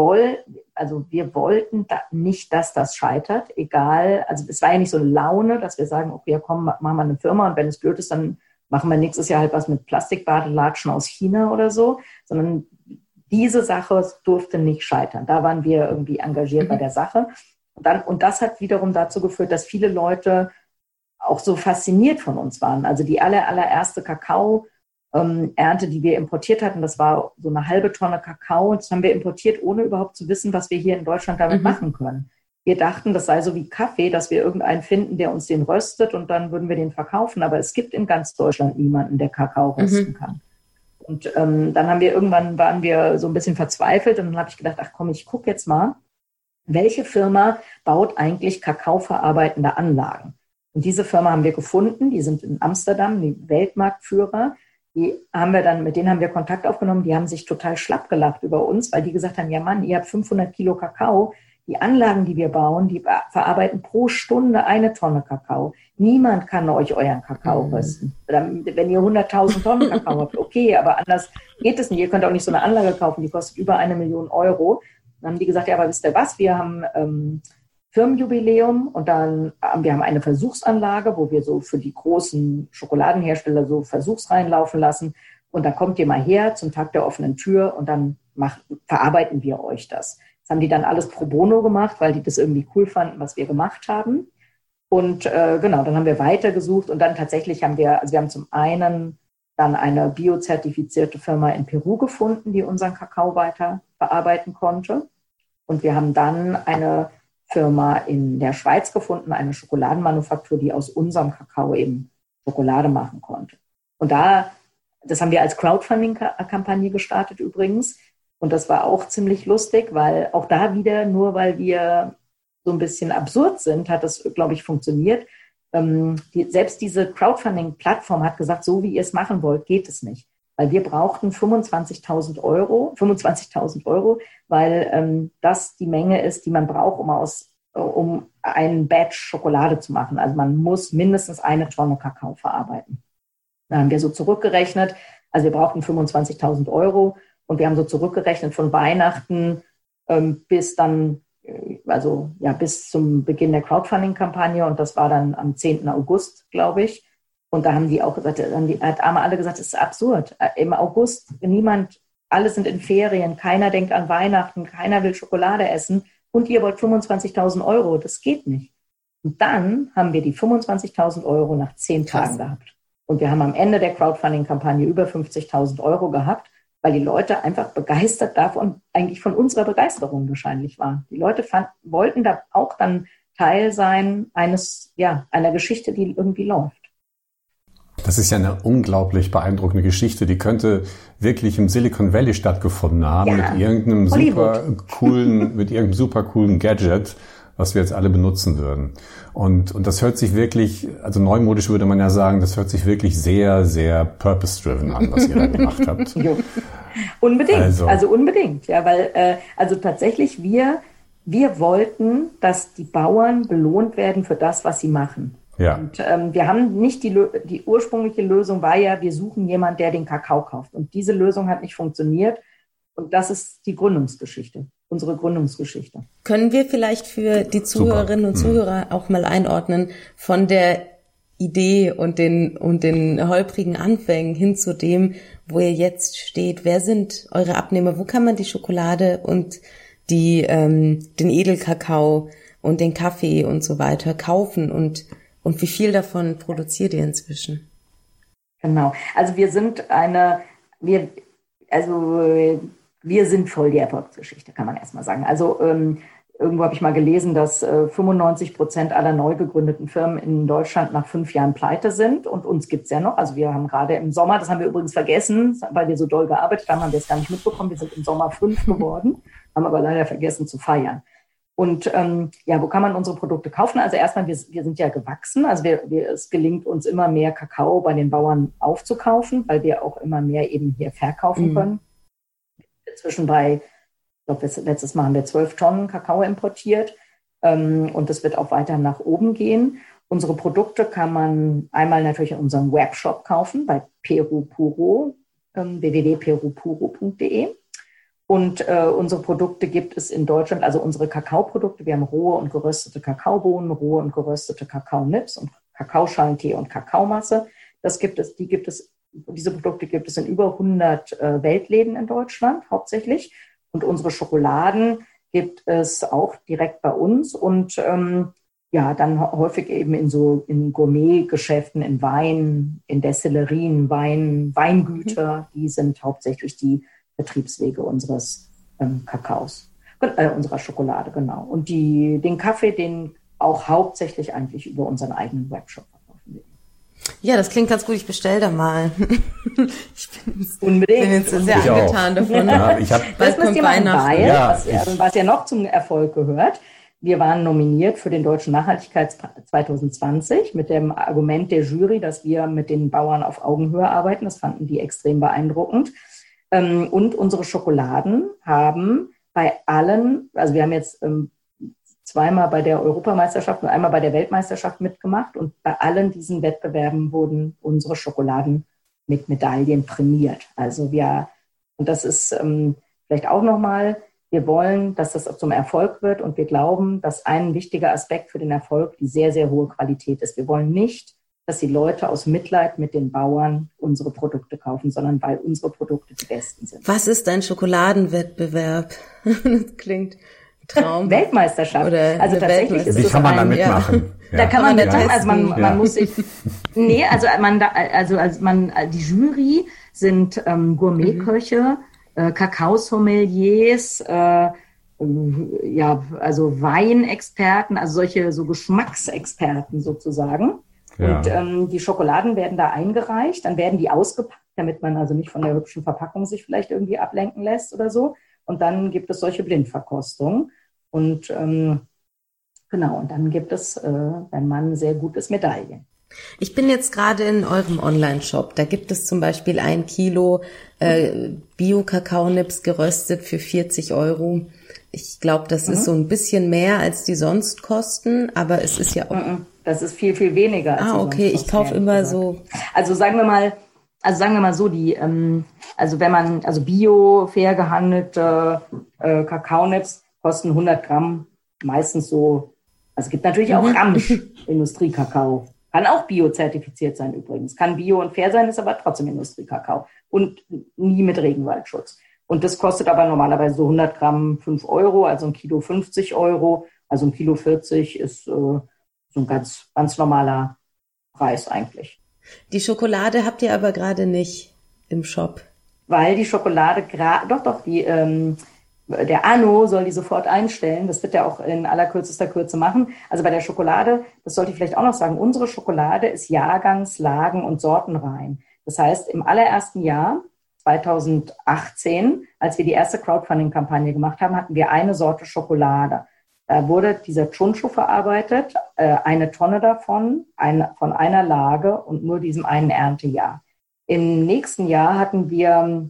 wollten nicht, dass das scheitert, egal, also es war ja nicht so eine Laune, dass wir sagen, okay, ja, komm, machen wir eine Firma und wenn es blöd ist, dann machen wir nächstes Jahr halt was mit Plastikbadelatschen aus China oder so, sondern diese Sache durfte nicht scheitern. Da waren wir irgendwie engagiert bei der Sache. Und das hat wiederum dazu geführt, dass viele Leute auch so fasziniert von uns waren. Also die allererste Kakao-Ernte, die wir importiert hatten, das war so eine halbe Tonne Kakao. Das haben wir importiert, ohne überhaupt zu wissen, was wir hier in Deutschland damit machen können. Wir dachten, das sei so wie Kaffee, dass wir irgendeinen finden, der uns den röstet und dann würden wir den verkaufen. Aber es gibt in ganz Deutschland niemanden, der Kakao rösten kann. Und dann waren wir so ein bisschen verzweifelt und dann habe ich gedacht, ach komm, ich gucke jetzt mal, welche Firma baut eigentlich kakaoverarbeitende Anlagen? Und diese Firma haben wir gefunden, die sind in Amsterdam, die Weltmarktführer. Mit denen haben wir Kontakt aufgenommen, die haben sich total schlapp gelacht über uns, weil die gesagt haben, ja Mann, ihr habt 500 Kilo Kakao, die Anlagen, die wir bauen, die verarbeiten pro Stunde 1 Tonne Kakao. Niemand kann euch euren Kakao rösten. Wenn ihr 100.000 Tonnen Kakao habt, okay, aber anders geht es nicht. Ihr könnt auch nicht so eine Anlage kaufen, die kostet über 1 Million Euro. Dann haben die gesagt, ja, aber wisst ihr was, wir haben Firmenjubiläum und wir haben eine Versuchsanlage, wo wir so für die großen Schokoladenhersteller so Versuchsreihen laufen lassen. Und dann kommt ihr mal her zum Tag der offenen Tür und dann verarbeiten wir euch das. Das haben die dann alles pro bono gemacht, weil die das irgendwie cool fanden, was wir gemacht haben. Und dann haben wir weitergesucht und dann tatsächlich haben wir zum einen dann eine biozertifizierte Firma in Peru gefunden, die unseren Kakao weiter verarbeiten konnte. Und wir haben dann eine Firma in der Schweiz gefunden, eine Schokoladenmanufaktur, die aus unserem Kakao eben Schokolade machen konnte. Und das haben wir als Crowdfunding-Kampagne gestartet übrigens. Und das war auch ziemlich lustig, weil auch da wieder, nur weil wir so ein bisschen absurd sind, hat das, glaube ich, funktioniert. Selbst diese Crowdfunding-Plattform hat gesagt, so wie ihr es machen wollt, geht es nicht. Weil wir brauchten 25.000 Euro, weil das die Menge ist, die man braucht, um einen Batch Schokolade zu machen. Also man muss mindestens 1 Tonne Kakao verarbeiten. Da haben wir so zurückgerechnet, also wir brauchten 25.000 Euro und wir haben so zurückgerechnet von Weihnachten bis zum Beginn der Crowdfunding-Kampagne, und das war dann am 10. August, glaube ich. Und da haben die auch gesagt, haben alle gesagt, es ist absurd. Im August alle sind in Ferien, keiner denkt an Weihnachten, keiner will Schokolade essen und ihr wollt 25.000 Euro, das geht nicht. Und dann haben wir die 25.000 Euro nach 10 Tagen gehabt. Und wir haben am Ende der Crowdfunding-Kampagne über 50.000 Euro gehabt, weil die Leute einfach begeistert davon, eigentlich von unserer Begeisterung wahrscheinlich waren. Die Leute wollten da auch dann Teil sein einer Geschichte, die irgendwie läuft. Das ist ja eine unglaublich beeindruckende Geschichte. Die könnte wirklich im Silicon Valley stattgefunden haben, mit irgendeinem super coolen Gadget, was wir jetzt alle benutzen würden. Und das hört sich wirklich, also neumodisch würde man ja sagen, das hört sich wirklich sehr, sehr purpose-driven an, was ihr da gemacht habt. Unbedingt, also unbedingt. Ja, weil tatsächlich wir wollten, dass die Bauern belohnt werden für das, was sie machen. Ja. Und wir haben nicht die ursprüngliche Lösung war ja, wir suchen jemanden, der den Kakao kauft. Und diese Lösung hat nicht funktioniert. Und das ist die Gründungsgeschichte, unsere Gründungsgeschichte. Können wir vielleicht für die Zuhörerinnen und Zuhörer auch mal einordnen, von der Idee und den holprigen Anfängen hin zu dem, wo ihr jetzt steht? Wer sind eure Abnehmer? Wo kann man die Schokolade und den Edelkakao und den Kaffee und so weiter kaufen? Und wie viel davon produziert ihr inzwischen? Genau. Also wir sind voll die Erfolgsgeschichte, kann man erstmal sagen. Also irgendwo habe ich mal gelesen, dass 95% aller neu gegründeten Firmen in Deutschland nach 5 Jahren pleite sind. Und uns gibt's ja noch. Also wir haben gerade im Sommer, das haben wir übrigens vergessen, weil wir so doll gearbeitet haben, haben wir es gar nicht mitbekommen. Wir sind im Sommer 5 geworden, haben aber leider vergessen zu feiern. Und wo kann man unsere Produkte kaufen? Also erstmal, wir sind ja gewachsen. Also es gelingt uns immer mehr Kakao bei den Bauern aufzukaufen, weil wir auch immer mehr eben hier verkaufen können. Inzwischen letztes Mal haben wir 12 Tonnen Kakao importiert. Und das wird auch weiter nach oben gehen. Unsere Produkte kann man einmal natürlich in unserem Webshop kaufen, bei Peru Puro, www.perupuro.de. Und unsere Produkte gibt es in Deutschland, also unsere Kakaoprodukte. Wir haben rohe und geröstete Kakaobohnen, rohe und geröstete Kakaonips und Kakaoschalentee und Kakaomasse. Diese Produkte gibt es in über 100 Weltläden in Deutschland hauptsächlich. Und unsere Schokoladen gibt es auch direkt bei uns und dann häufig eben in Gourmetgeschäften, in Wein, in Destillerien, Weingüter. Die sind hauptsächlich die Vertriebswege unseres Kakaos, unserer Schokolade, genau. Und den Kaffee, den auch hauptsächlich eigentlich über unseren eigenen Webshop verkaufen wir. Ja, das klingt ganz gut. Ich bestelle da mal. Ich bin jetzt sehr angetan davon. Ja, das kommt Weihnachten. Was ja noch zum Erfolg gehört. Wir waren nominiert für den Deutschen Nachhaltigkeitspreis 2020 mit dem Argument der Jury, dass wir mit den Bauern auf Augenhöhe arbeiten. Das fanden die extrem beeindruckend. Und unsere Schokoladen haben bei allen, also wir haben jetzt zweimal bei der Europameisterschaft und einmal bei der Weltmeisterschaft mitgemacht und bei allen diesen Wettbewerben wurden unsere Schokoladen mit Medaillen prämiert. Also und das ist vielleicht auch nochmal, wir wollen, dass das zum Erfolg wird und wir glauben, dass ein wichtiger Aspekt für den Erfolg die sehr, sehr hohe Qualität ist. Wir wollen nicht, dass die Leute aus Mitleid mit den Bauern unsere Produkte kaufen, sondern weil unsere Produkte die besten sind. Was ist ein Schokoladenwettbewerb? Das klingt Traum. Weltmeisterschaft. Oder also tatsächlich ist Wie kann man da mitmachen? Ja. Da kann man mitmachen. Also man muss sich. Nee, die Jury sind Gourmetköche, Kakaosommeliers also Weinexperten, also solche so Geschmacksexperten sozusagen. Ja. Und die Schokoladen werden da eingereicht, dann werden die ausgepackt, damit man also nicht von der hübschen Verpackung sich vielleicht irgendwie ablenken lässt oder so. Und dann gibt es solche Blindverkostungen. Und und dann gibt es, wenn man sehr gut ist, Medaillen. Ich bin jetzt gerade in eurem Online-Shop. Da gibt es zum Beispiel 1 Kilo Bio-Kakaonips geröstet für 40 €. Ich glaube, das ist so ein bisschen mehr, als die sonst kosten, aber es ist ja auch... Das ist viel, viel weniger. Als okay, ich kaufe immer so... Also sagen wir mal so, bio, fair gehandelte Kakaonips kosten 100 Gramm meistens so, also es gibt natürlich auch Ramsch Industriekakao. Kann auch bio-zertifiziert sein übrigens. Kann bio und fair sein, ist aber trotzdem Industriekakao. Und nie mit Regenwaldschutz. Und das kostet aber normalerweise so 100 Gramm 5 €, also 1 Kilo 50 €. Also 1 Kilo 40 ist so ein ganz, ganz normaler Preis eigentlich. Die Schokolade habt ihr aber gerade nicht im Shop. Weil die Schokolade der Arno soll die sofort einstellen. Das wird er auch in allerkürzester Kürze machen. Also bei der Schokolade, das sollte ich vielleicht auch noch sagen, unsere Schokolade ist jahrgangs-, lagen- und sortenrein. Das heißt, im allerersten Jahr, 2018, als wir die erste Crowdfunding-Kampagne gemacht haben, hatten wir eine Sorte Schokolade. Da wurde dieser Chunchu verarbeitet, 1 Tonne davon, von einer Lage und nur diesem einen Erntejahr. Im nächsten Jahr haben wir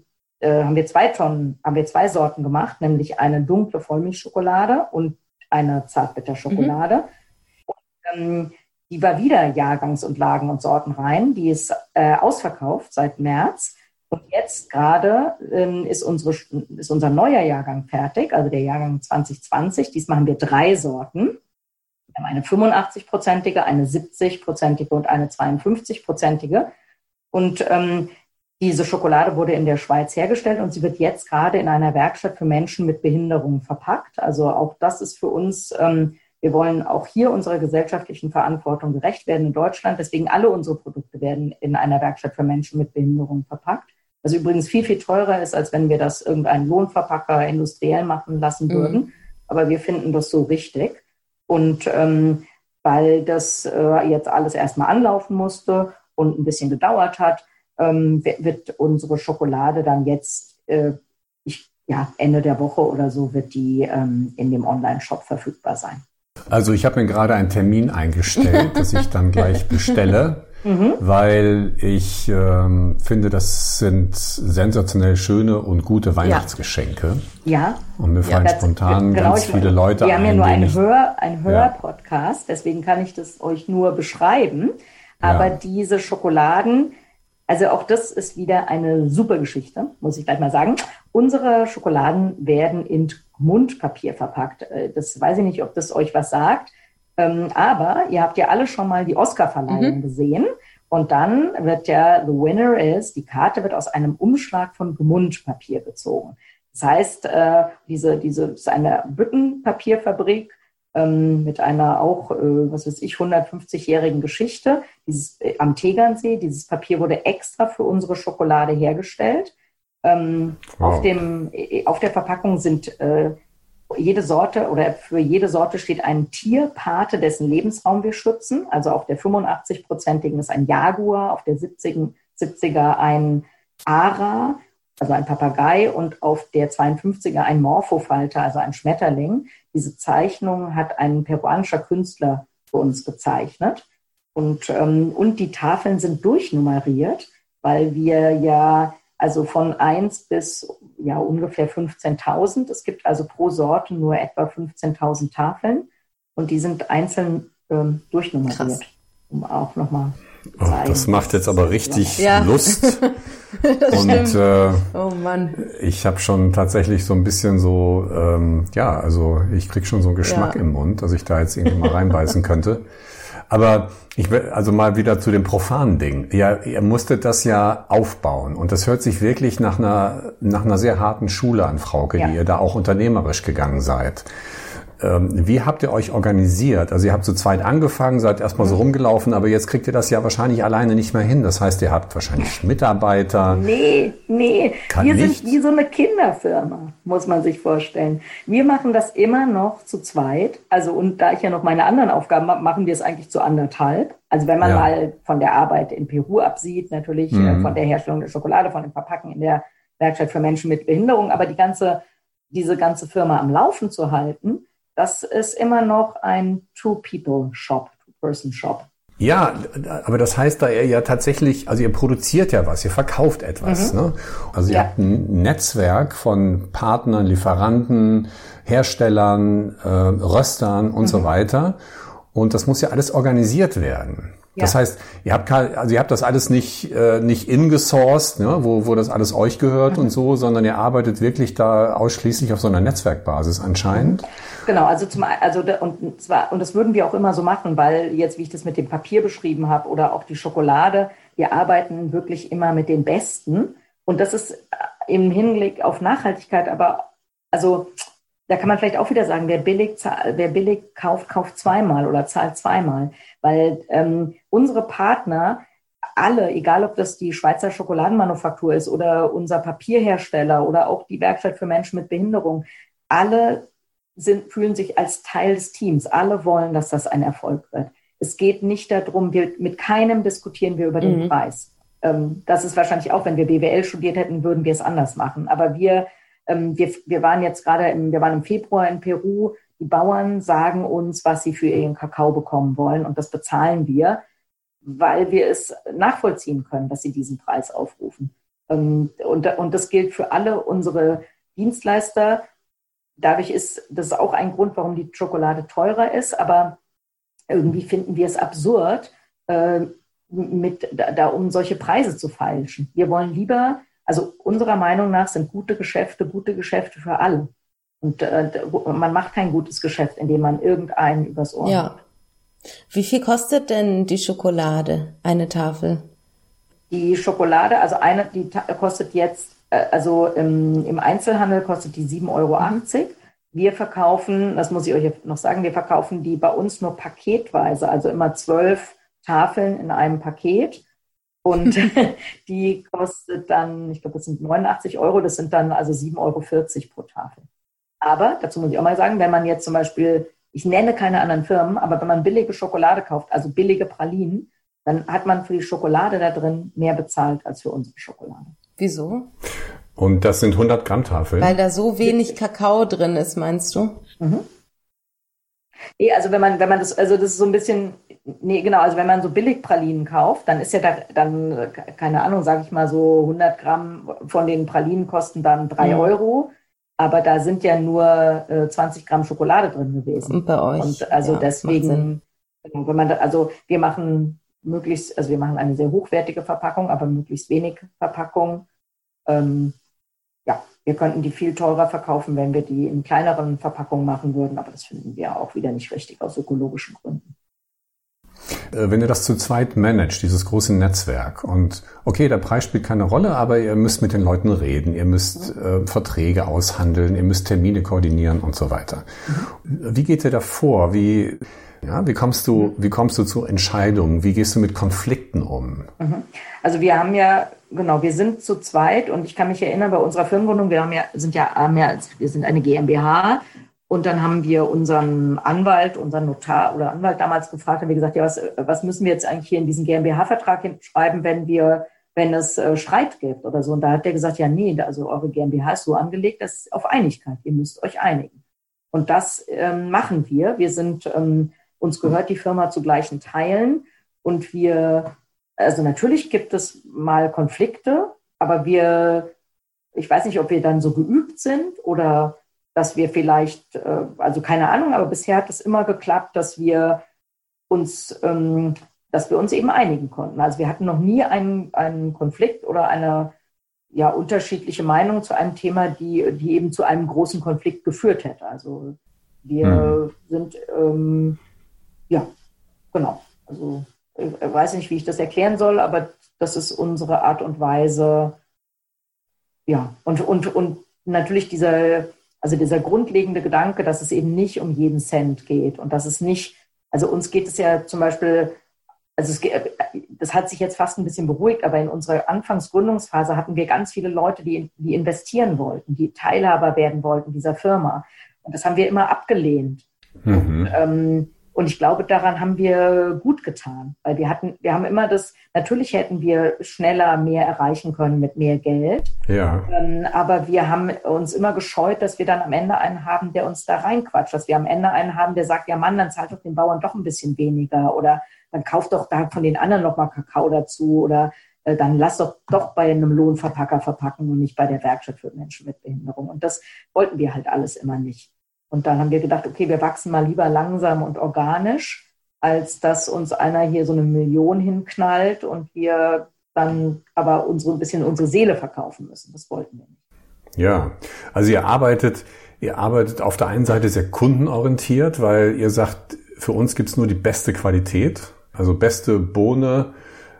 2 Sorten gemacht, nämlich eine dunkle Vollmilchschokolade und eine Zartbitterschokolade. Und, die war wieder jahrgangs- und lagen- und sortenrein. Die ist ausverkauft seit März. Und jetzt gerade ist unser neuer Jahrgang fertig, also der Jahrgang 2020. Diesmal haben wir 3 Sorten. Wir haben eine 85-prozentige, eine 70-prozentige und eine 52-prozentige. Und diese Schokolade wurde in der Schweiz hergestellt und sie wird jetzt gerade in einer Werkstatt für Menschen mit Behinderung verpackt. Also auch das ist für uns, wir wollen auch hier unserer gesellschaftlichen Verantwortung gerecht werden in Deutschland. Deswegen alle unsere Produkte werden in einer Werkstatt für Menschen mit Behinderung verpackt. Was übrigens viel, viel teurer ist, als wenn wir das irgendeinen Lohnverpacker industriell machen lassen würden. Aber wir finden das so richtig. Und weil das jetzt alles erstmal anlaufen musste und ein bisschen gedauert hat, wird unsere Schokolade dann jetzt, Ende der Woche oder so, wird die in dem Online-Shop verfügbar sein. Also ich habe mir gerade einen Termin eingestellt, dass ich dann gleich bestelle, weil ich finde, das sind sensationell schöne und gute Weihnachtsgeschenke. Ja. Und mir fallen spontan ganz viele Leute ein. Wir haben ja nur einen Hörpodcast, deswegen kann ich das euch nur beschreiben. Aber diese Schokoladen, also auch das ist wieder eine super Geschichte, muss ich gleich mal sagen. Unsere Schokoladen werden in Gmundpapier verpackt. Das weiß ich nicht, ob das euch was sagt. Aber ihr habt ja alle schon mal die Oscar-Verleihung gesehen. Und dann wird the winner is, die Karte wird aus einem Umschlag von Gmundpapier gezogen. Das heißt, diese ist eine Büttenpapierfabrik, mit einer auch, 150-jährigen Geschichte, am Tegernsee. Dieses Papier wurde extra für unsere Schokolade hergestellt. Auf der Verpackung sind jede Sorte oder für jede Sorte steht ein Tierpate, dessen Lebensraum wir schützen. Also auf der 85-prozentigen ist ein Jaguar, auf der 70er ein Ara, also ein Papagei, und auf der 52er ein Morphofalter, also ein Schmetterling. Diese Zeichnung hat ein peruanischer Künstler für uns gezeichnet. Und die Tafeln sind durchnummeriert, weil wir also von 1 bis ungefähr 15.000. Es gibt also pro Sorte nur etwa 15.000 Tafeln und die sind einzeln durchnummeriert. Krass. Um auch nochmal zu zeigen. Das macht jetzt aber richtig Lust. Das und stimmt. Oh Mann. Ich habe schon tatsächlich so ein bisschen so, also ich krieg schon so einen Geschmack im Mund, dass ich da jetzt irgendwie mal reinbeißen könnte. Aber ich will also mal wieder zu dem profanen Ding. Ja, ihr musstet das ja aufbauen und das hört sich wirklich nach einer sehr harten Schule an, Frauke, die ihr da auch unternehmerisch gegangen seid. Wie habt ihr euch organisiert? Also ihr habt zu zweit angefangen, seid erstmal so rumgelaufen, aber jetzt kriegt ihr das ja wahrscheinlich alleine nicht mehr hin. Das heißt, ihr habt wahrscheinlich Mitarbeiter. Nee. Wir sind wie so eine Kinderfirma, muss man sich vorstellen. Wir machen das immer noch zu zweit. Also, und da ich ja noch meine anderen Aufgaben habe, machen wir es eigentlich zu anderthalb. Also wenn man mal von der Arbeit in Peru absieht, natürlich von der Herstellung der Schokolade, von dem Verpacken in der Werkstatt für Menschen mit Behinderung, aber diese ganze Firma am Laufen zu halten, das ist immer noch ein Two-People-Shop, Two-Person-Shop. Ja, aber das heißt, da ihr ja tatsächlich, also ihr produziert ja was, ihr verkauft etwas. Ne? Also ihr habt ein Netzwerk von Partnern, Lieferanten, Herstellern, Röstern und so weiter. Und das muss ja alles organisiert werden. Ja. Das heißt, ihr habt das alles nicht ingesourced, ne, wo das alles euch gehört und so, sondern ihr arbeitet wirklich da ausschließlich auf so einer Netzwerkbasis anscheinend. Genau, und das würden wir auch immer so machen, weil jetzt, wie ich das mit dem Papier beschrieben habe oder auch die Schokolade, wir arbeiten wirklich immer mit den Besten. Und das ist im Hinblick auf Nachhaltigkeit, aber also da kann man vielleicht auch wieder sagen, wer billig kauft zweimal oder zahlt zweimal. Weil unsere Partner, alle, egal ob das die Schweizer Schokoladenmanufaktur ist oder unser Papierhersteller oder auch die Werkstatt für Menschen mit Behinderung, alle fühlen sich als Teil des Teams. Alle wollen, dass das ein Erfolg wird. Es geht nicht darum, mit keinem diskutieren wir über den Preis. Das ist wahrscheinlich auch, wenn wir BWL studiert hätten, würden wir es anders machen. Aber wir waren jetzt wir waren im Februar in Peru. Die Bauern sagen uns, was sie für ihren Kakao bekommen wollen. Und das bezahlen wir, weil wir es nachvollziehen können, dass sie diesen Preis aufrufen. Und das gilt für alle unsere Dienstleister. Dadurch ist das auch ein Grund, warum die Schokolade teurer ist. Aber irgendwie finden wir es absurd, um solche Preise zu feilschen. Wir wollen lieber, also unserer Meinung nach sind gute Geschäfte für alle. Und man macht kein gutes Geschäft, indem man irgendeinen übers Ohr macht. Wie viel kostet denn die Schokolade, eine Tafel? Die Schokolade, also die kostet jetzt, im Einzelhandel kostet die 7,80 Euro. Wir verkaufen, das muss ich euch noch sagen, wir verkaufen die bei uns nur paketweise, also immer 12 Tafeln in einem Paket. Und die kostet dann, ich glaube, das sind 89 Euro, das sind dann also 7,40 Euro pro Tafel. Aber, dazu muss ich auch mal sagen, wenn man jetzt zum Beispiel, ich nenne keine anderen Firmen, aber wenn man billige Schokolade kauft, also billige Pralinen, dann hat man für die Schokolade da drin mehr bezahlt als für unsere Schokolade. Wieso? Und das sind 100 Gramm Tafeln? Weil da so wenig Kakao drin ist, meinst du? Nee, also wenn man das, also das ist so ein bisschen, also wenn man so Billigpralinen kauft, dann ist ja dann, keine Ahnung, sage ich mal so 100 Gramm von den Pralinen kosten dann 3 Euro. Aber da sind ja nur 20 Gramm Schokolade drin gewesen. Und bei euch. Und also deswegen, wenn man wir machen eine sehr hochwertige Verpackung, aber möglichst wenig Verpackung. Wir könnten die viel teurer verkaufen, wenn wir die in kleineren Verpackungen machen würden, aber das finden wir auch wieder nicht richtig aus ökologischen Gründen. Wenn ihr das zu zweit managt, dieses große Netzwerk, und okay, der Preis spielt keine Rolle, aber ihr müsst mit den Leuten reden, ihr müsst Verträge aushandeln, ihr müsst Termine koordinieren und so weiter. Wie geht ihr da vor? Wie kommst du zu Entscheidungen? Wie gehst du mit Konflikten um? Also wir sind zu zweit und ich kann mich erinnern, bei unserer Firmengründung, wir sind eine GmbH. Und dann haben wir unseren Notar oder Anwalt damals gefragt, haben wir gesagt, ja, was müssen wir jetzt eigentlich hier in diesen GmbH-Vertrag schreiben, wenn es Streit gibt oder so. Und da hat der gesagt, ja, nee, also eure GmbH ist so angelegt, das ist auf Einigkeit. Ihr müsst euch einigen. Und das machen wir. Uns gehört die Firma zu gleichen Teilen. Und also natürlich gibt es mal Konflikte, aber ich weiß nicht, ob wir dann so geübt sind oder dass wir vielleicht, also keine Ahnung, aber bisher hat es immer geklappt, dass wir uns eben einigen konnten. Also wir hatten noch nie einen Konflikt oder eine unterschiedliche Meinung zu einem Thema, die eben zu einem großen Konflikt geführt hätte. Also wir sind, genau. Also ich weiß nicht, wie ich das erklären soll, aber das ist unsere Art und Weise. Ja, und natürlich Also dieser grundlegende Gedanke, dass es eben nicht um jeden Cent geht und dass es nicht, also uns geht es ja zum Beispiel, das hat sich jetzt fast ein bisschen beruhigt, aber in unserer Anfangsgründungsphase hatten wir ganz viele Leute, die investieren wollten, die Teilhaber werden wollten dieser Firma. Und das haben wir immer abgelehnt. Und ich glaube, daran haben wir gut getan, weil wir haben immer natürlich hätten wir schneller mehr erreichen können mit mehr Geld. Ja. Aber wir haben uns immer gescheut, dass wir dann am Ende einen haben, der uns da reinquatscht, dass wir am Ende einen haben, der sagt, ja Mann, dann zahlt doch den Bauern doch ein bisschen weniger oder dann kauft doch da von den anderen nochmal Kakao dazu oder dann lass doch bei einem Lohnverpacker verpacken und nicht bei der Werkstatt für Menschen mit Behinderung. Und das wollten wir halt alles immer nicht. Und dann haben wir gedacht, okay, wir wachsen mal lieber langsam und organisch, als dass uns einer hier so 1 Million hinknallt und wir dann aber unsere Seele verkaufen müssen. Das wollten wir nicht. Ja, also ihr arbeitet auf der einen Seite sehr kundenorientiert, weil ihr sagt, für uns gibt's nur die beste Qualität, also beste Bohne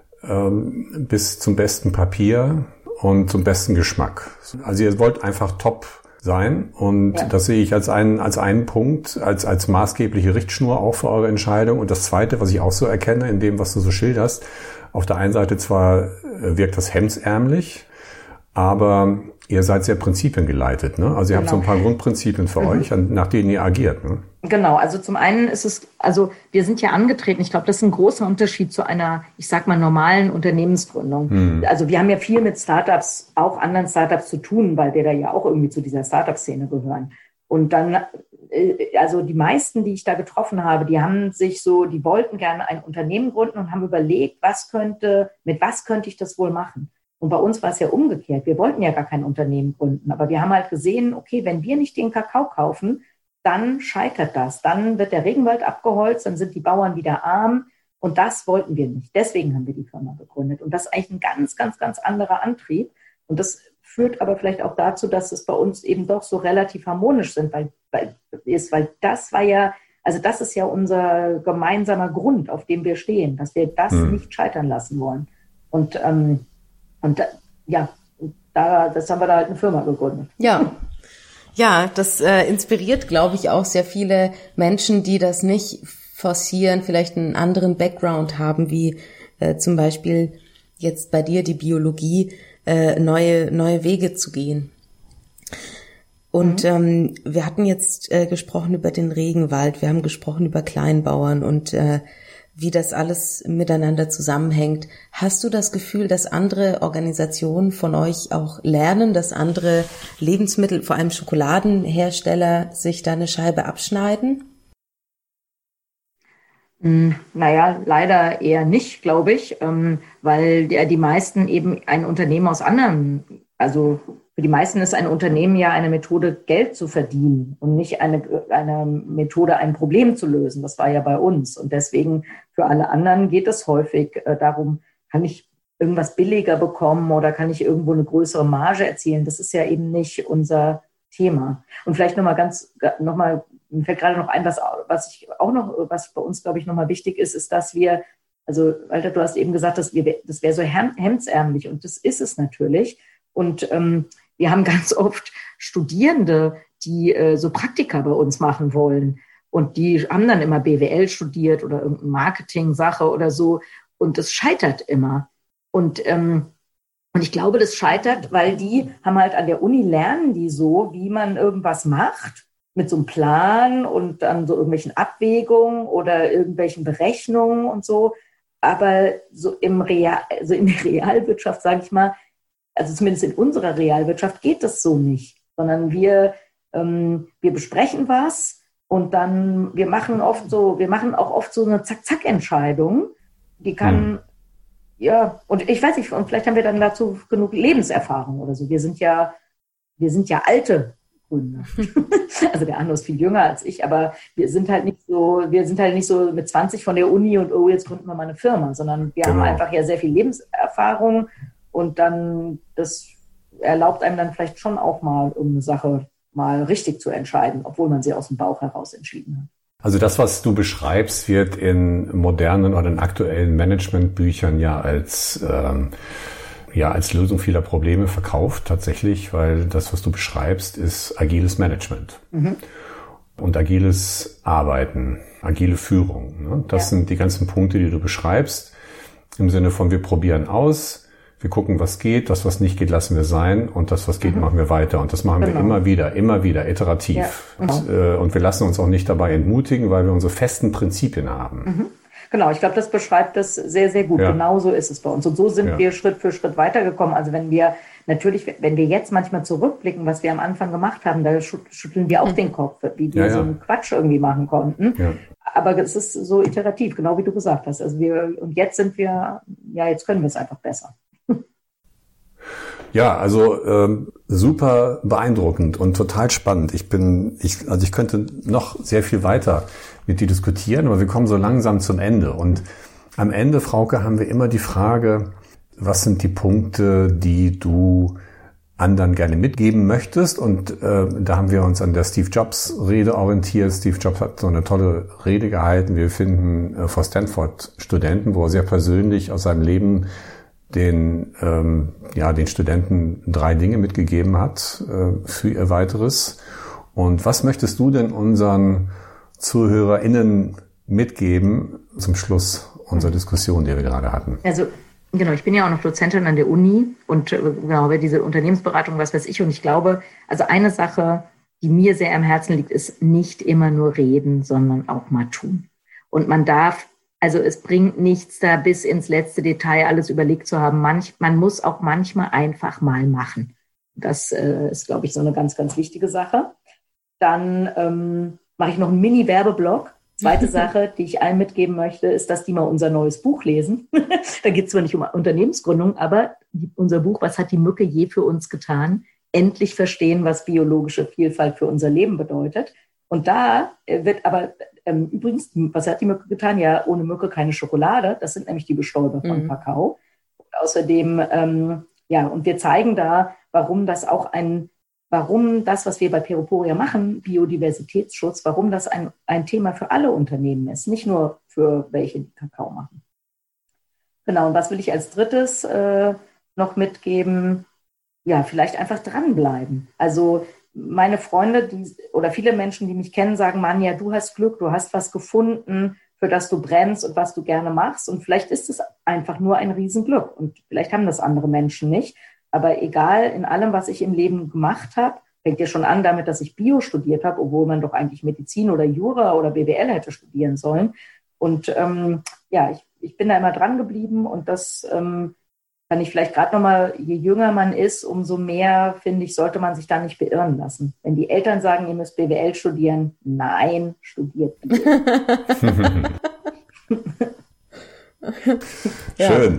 bis zum besten Papier und zum besten Geschmack. Also ihr wollt einfach top sein und das sehe ich als einen Punkt, als maßgebliche Richtschnur auch für eure Entscheidung. Und das Zweite, was ich auch so erkenne in dem, was du so schilderst, auf der einen Seite zwar wirkt das hemdsärmlich, aber ihr seid sehr prinzipiengeleitet, ne? Also ihr habt so ein paar Grundprinzipien für euch, nach denen ihr agiert, ne? Genau, also zum einen ist es, also wir sind ja angetreten, ich glaube, das ist ein großer Unterschied zu einer, ich sag mal, normalen Unternehmensgründung. Also wir haben ja viel mit Startups, auch anderen Startups zu tun, weil wir da ja auch irgendwie zu dieser Startup-Szene gehören. Und dann, also die meisten, die ich da getroffen habe, die wollten gerne ein Unternehmen gründen und haben überlegt, mit was könnte ich das wohl machen? Und bei uns war es ja umgekehrt. Wir wollten ja gar kein Unternehmen gründen, aber wir haben halt gesehen, okay, wenn wir nicht den Kakao kaufen, dann scheitert das. Dann wird der Regenwald abgeholzt, dann sind die Bauern wieder arm und das wollten wir nicht. Deswegen haben wir die Firma gegründet. Und das ist eigentlich ein ganz, ganz, ganz anderer Antrieb. Und das führt aber vielleicht auch dazu, dass es bei uns eben doch so relativ harmonisch sind, weil das war ja, also das ist ja unser gemeinsamer Grund, auf dem wir stehen, dass wir das nicht scheitern lassen wollen. Und das haben wir da halt eine Firma gegründet. Ja, das inspiriert, glaube ich, auch sehr viele Menschen, die das nicht forcieren, vielleicht einen anderen Background haben, wie zum Beispiel jetzt bei dir die Biologie, neue Wege zu gehen. Und wir hatten jetzt gesprochen über den Regenwald, wir haben gesprochen über Kleinbauern und wie das alles miteinander zusammenhängt. Hast du das Gefühl, dass andere Organisationen von euch auch lernen, dass andere Lebensmittel, vor allem Schokoladenhersteller, sich da eine Scheibe abschneiden? Naja, leider eher nicht, glaube ich, weil die meisten eben ein Unternehmen aus anderen, also für die meisten ist ein Unternehmen ja eine Methode, Geld zu verdienen und nicht eine Methode, ein Problem zu lösen. Das war ja bei uns. Und deswegen für alle anderen geht es häufig darum, kann ich irgendwas billiger bekommen oder kann ich irgendwo eine größere Marge erzielen? Das ist ja eben nicht unser Thema. Und vielleicht mir fällt gerade noch ein, was bei uns, glaube ich, nochmal wichtig ist, dass wir, also Walter, du hast eben gesagt, das wäre so hemdsärmlich und das ist es natürlich. Und wir haben ganz oft Studierende, die so Praktika bei uns machen wollen. Und die haben dann immer BWL studiert oder irgendeine Marketing-Sache oder so. Und das scheitert immer. Und ich glaube, das scheitert, weil die haben halt an der Uni lernen die so, wie man irgendwas macht, mit so einem Plan und dann so irgendwelchen Abwägungen oder irgendwelchen Berechnungen und so. Aber so in der Realwirtschaft, sage ich mal, also zumindest in unserer Realwirtschaft geht das so nicht, sondern wir besprechen was und dann wir machen auch oft so eine Zack-Zack-Entscheidung, die kann, und ich weiß nicht, und vielleicht haben wir dann dazu genug Lebenserfahrung oder so. Wir sind ja alte Gründer. Also der Arno ist viel jünger als ich, aber wir sind halt nicht so mit 20 von der Uni und jetzt gründen wir mal eine Firma, sondern wir haben einfach ja sehr viel Lebenserfahrung. Und dann, das erlaubt einem dann vielleicht schon auch mal, um eine Sache mal richtig zu entscheiden, obwohl man sie aus dem Bauch heraus entschieden hat. Also das, was du beschreibst, wird in modernen oder in aktuellen Managementbüchern ja als als Lösung vieler Probleme verkauft, tatsächlich, weil das, was du beschreibst, ist agiles Management. Und agiles Arbeiten, agile Führung. Ne? Das sind die ganzen Punkte, die du beschreibst, im Sinne von wir probieren aus, wir gucken, was geht, das, was nicht geht, lassen wir sein und das, was geht, machen wir weiter. Und das machen wir immer wieder, iterativ. Ja. Und wir lassen uns auch nicht dabei entmutigen, weil wir unsere festen Prinzipien haben. Genau, ich glaube, das beschreibt das sehr, sehr gut. Ja. Genau so ist es bei uns. Und so sind wir Schritt für Schritt weitergekommen. Also wenn wir jetzt manchmal zurückblicken, was wir am Anfang gemacht haben, da schütteln wir auch den Kopf, wie wir so einen Quatsch irgendwie machen konnten. Ja. Aber es ist so iterativ, genau wie du gesagt hast. Also jetzt sind wir, jetzt können wir es einfach besser. Ja, also super beeindruckend und total spannend. Ich könnte noch sehr viel weiter mit dir diskutieren, aber wir kommen so langsam zum Ende. Und am Ende, Frauke, haben wir immer die Frage, was sind die Punkte, die du anderen gerne mitgeben möchtest? Und da haben wir uns an der Steve Jobs Rede orientiert. Steve Jobs hat so eine tolle Rede gehalten. Wir finden vor Stanford Studenten, wo er sehr persönlich aus seinem Leben den Studenten 3 Dinge mitgegeben hat für ihr Weiteres. Und was möchtest du denn unseren ZuhörerInnen mitgeben zum Schluss unserer Diskussion, die wir gerade hatten? Also genau, ich bin ja auch noch Dozentin an der Uni und bei diese Unternehmensberatung, was weiß ich. Und ich glaube, also eine Sache, die mir sehr am Herzen liegt, ist nicht immer nur reden, sondern auch mal tun. Und es bringt nichts, da bis ins letzte Detail alles überlegt zu haben. Man muss auch manchmal einfach mal machen. Das ist, glaube ich, so eine ganz, ganz wichtige Sache. Dann mache ich noch einen Mini-Werbeblock. Zweite Sache, die ich allen mitgeben möchte, ist, dass die mal unser neues Buch lesen. Da geht es zwar nicht um Unternehmensgründung, aber unser Buch, was hat die Mücke je für uns getan? Endlich verstehen, was biologische Vielfalt für unser Leben bedeutet. Und da wird aber übrigens, was hat die Mücke getan? Ja, ohne Mücke keine Schokolade. Das sind nämlich die Bestäuber von Kakao. Und außerdem, und wir zeigen da, warum das, was wir bei Peroporia machen, Biodiversitätsschutz, warum das ein Thema für alle Unternehmen ist, nicht nur für welche, die Kakao machen. Genau, und was will ich als drittes noch mitgeben? Ja, vielleicht einfach dranbleiben. Also meine Freunde oder viele Menschen, die mich kennen, sagen, Manja, du hast Glück, du hast was gefunden, für das du brennst und was du gerne machst. Und vielleicht ist es einfach nur ein Riesenglück. Und vielleicht haben das andere Menschen nicht. Aber egal, in allem, was ich im Leben gemacht habe, fängt ja schon an damit, dass ich Bio studiert habe, obwohl man doch eigentlich Medizin oder Jura oder BWL hätte studieren sollen. Und ich bin da immer dran geblieben und das kann ich vielleicht gerade nochmal, je jünger man ist, umso mehr, finde ich, sollte man sich da nicht beirren lassen. Wenn die Eltern sagen, ihr müsst BWL studieren, nein, studiert Bio. Schön.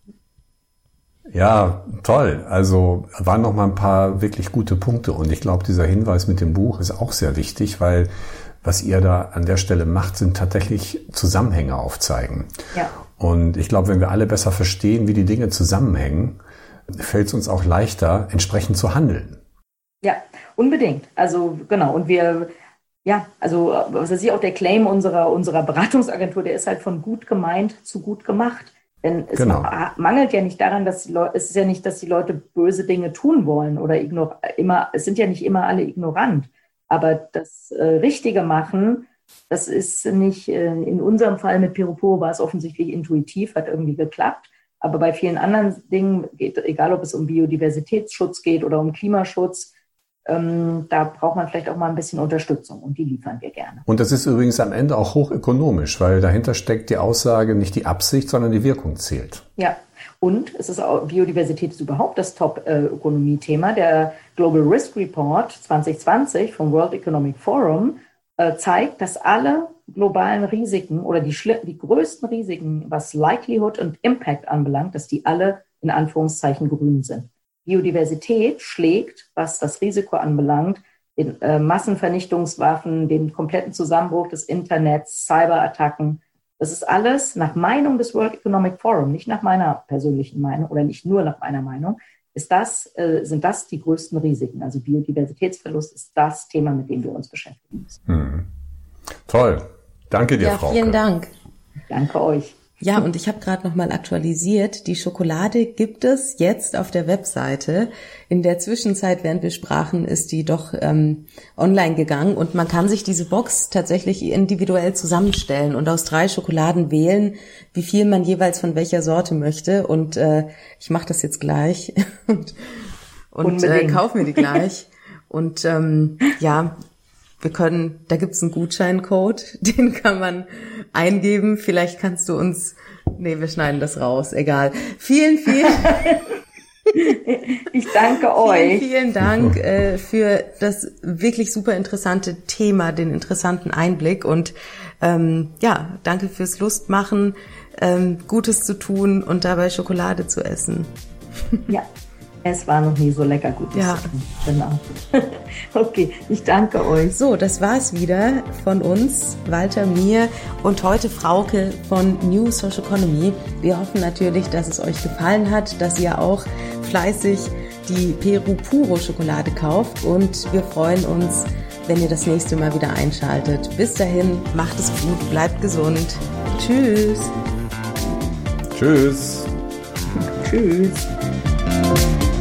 Ja, toll. Also waren noch mal ein paar wirklich gute Punkte und ich glaube, dieser Hinweis mit dem Buch ist auch sehr wichtig, weil was ihr da an der Stelle macht, sind tatsächlich Zusammenhänge aufzeigen. Ja. Und ich glaube, wenn wir alle besser verstehen, wie die Dinge zusammenhängen, fällt es uns auch leichter, entsprechend zu handeln. Ja, unbedingt. Also genau. Und was weiß ich, auch der Claim unserer Beratungsagentur, der ist halt von gut gemeint zu gut gemacht. Denn es mangelt ja nicht daran, es ist ja nicht, dass die Leute böse Dinge tun wollen oder es sind ja nicht immer alle ignorant. Aber das Richtige machen, das ist nicht, in unserem Fall mit Peroporo war es offensichtlich intuitiv, hat irgendwie geklappt. Aber bei vielen anderen Dingen, egal ob es um Biodiversitätsschutz geht oder um Klimaschutz, da braucht man vielleicht auch mal ein bisschen Unterstützung und die liefern wir gerne. Und das ist übrigens am Ende auch hochökonomisch, weil dahinter steckt die Aussage, nicht die Absicht, sondern die Wirkung zählt. Ja, und es ist auch, Biodiversität ist überhaupt das Top-Ökonomie-Thema. Der Global Risk Report 2020 vom World Economic Forum zeigt, dass alle globalen Risiken oder die größten Risiken, was Likelihood und Impact anbelangt, dass die alle in Anführungszeichen grün sind. Biodiversität schlägt, was das Risiko anbelangt, den Massenvernichtungswaffen, den kompletten Zusammenbruch des Internets, Cyberattacken. Das ist alles nach Meinung des World Economic Forum, nicht nach meiner persönlichen Meinung oder nicht nur nach meiner Meinung, sind das die größten Risiken. Also Biodiversitätsverlust ist das Thema, mit dem wir uns beschäftigen müssen. Toll. Danke dir, Frauke. Vielen Dank. Danke euch. Ja, und ich habe gerade nochmal aktualisiert. Die Schokolade gibt es jetzt auf der Webseite. In der Zwischenzeit, während wir sprachen, ist die doch online gegangen. Und man kann sich diese Box tatsächlich individuell zusammenstellen und aus 3 Schokoladen wählen, wie viel man jeweils von welcher Sorte möchte. Und ich mache das jetzt gleich und kaufe mir die gleich. Und ja, da gibt's einen Gutscheincode, den kann man eingeben. Vielleicht kannst du uns, wir schneiden das raus, egal. Vielen Ich danke euch. Vielen Dank für das wirklich super interessante Thema, den interessanten Einblick und danke fürs Lustmachen, Gutes zu tun und dabei Schokolade zu essen. Ja. Es war noch nie so lecker, gutes Essen. Genau. Okay, ich danke euch. So, das war's wieder von uns, Walter, mir und heute Frauke von New Social Economy. Wir hoffen natürlich, dass es euch gefallen hat, dass ihr auch fleißig die Peru Puro Schokolade kauft und wir freuen uns, wenn ihr das nächste Mal wieder einschaltet. Bis dahin, macht es gut, bleibt gesund. Tschüss. Tschüss. Tschüss.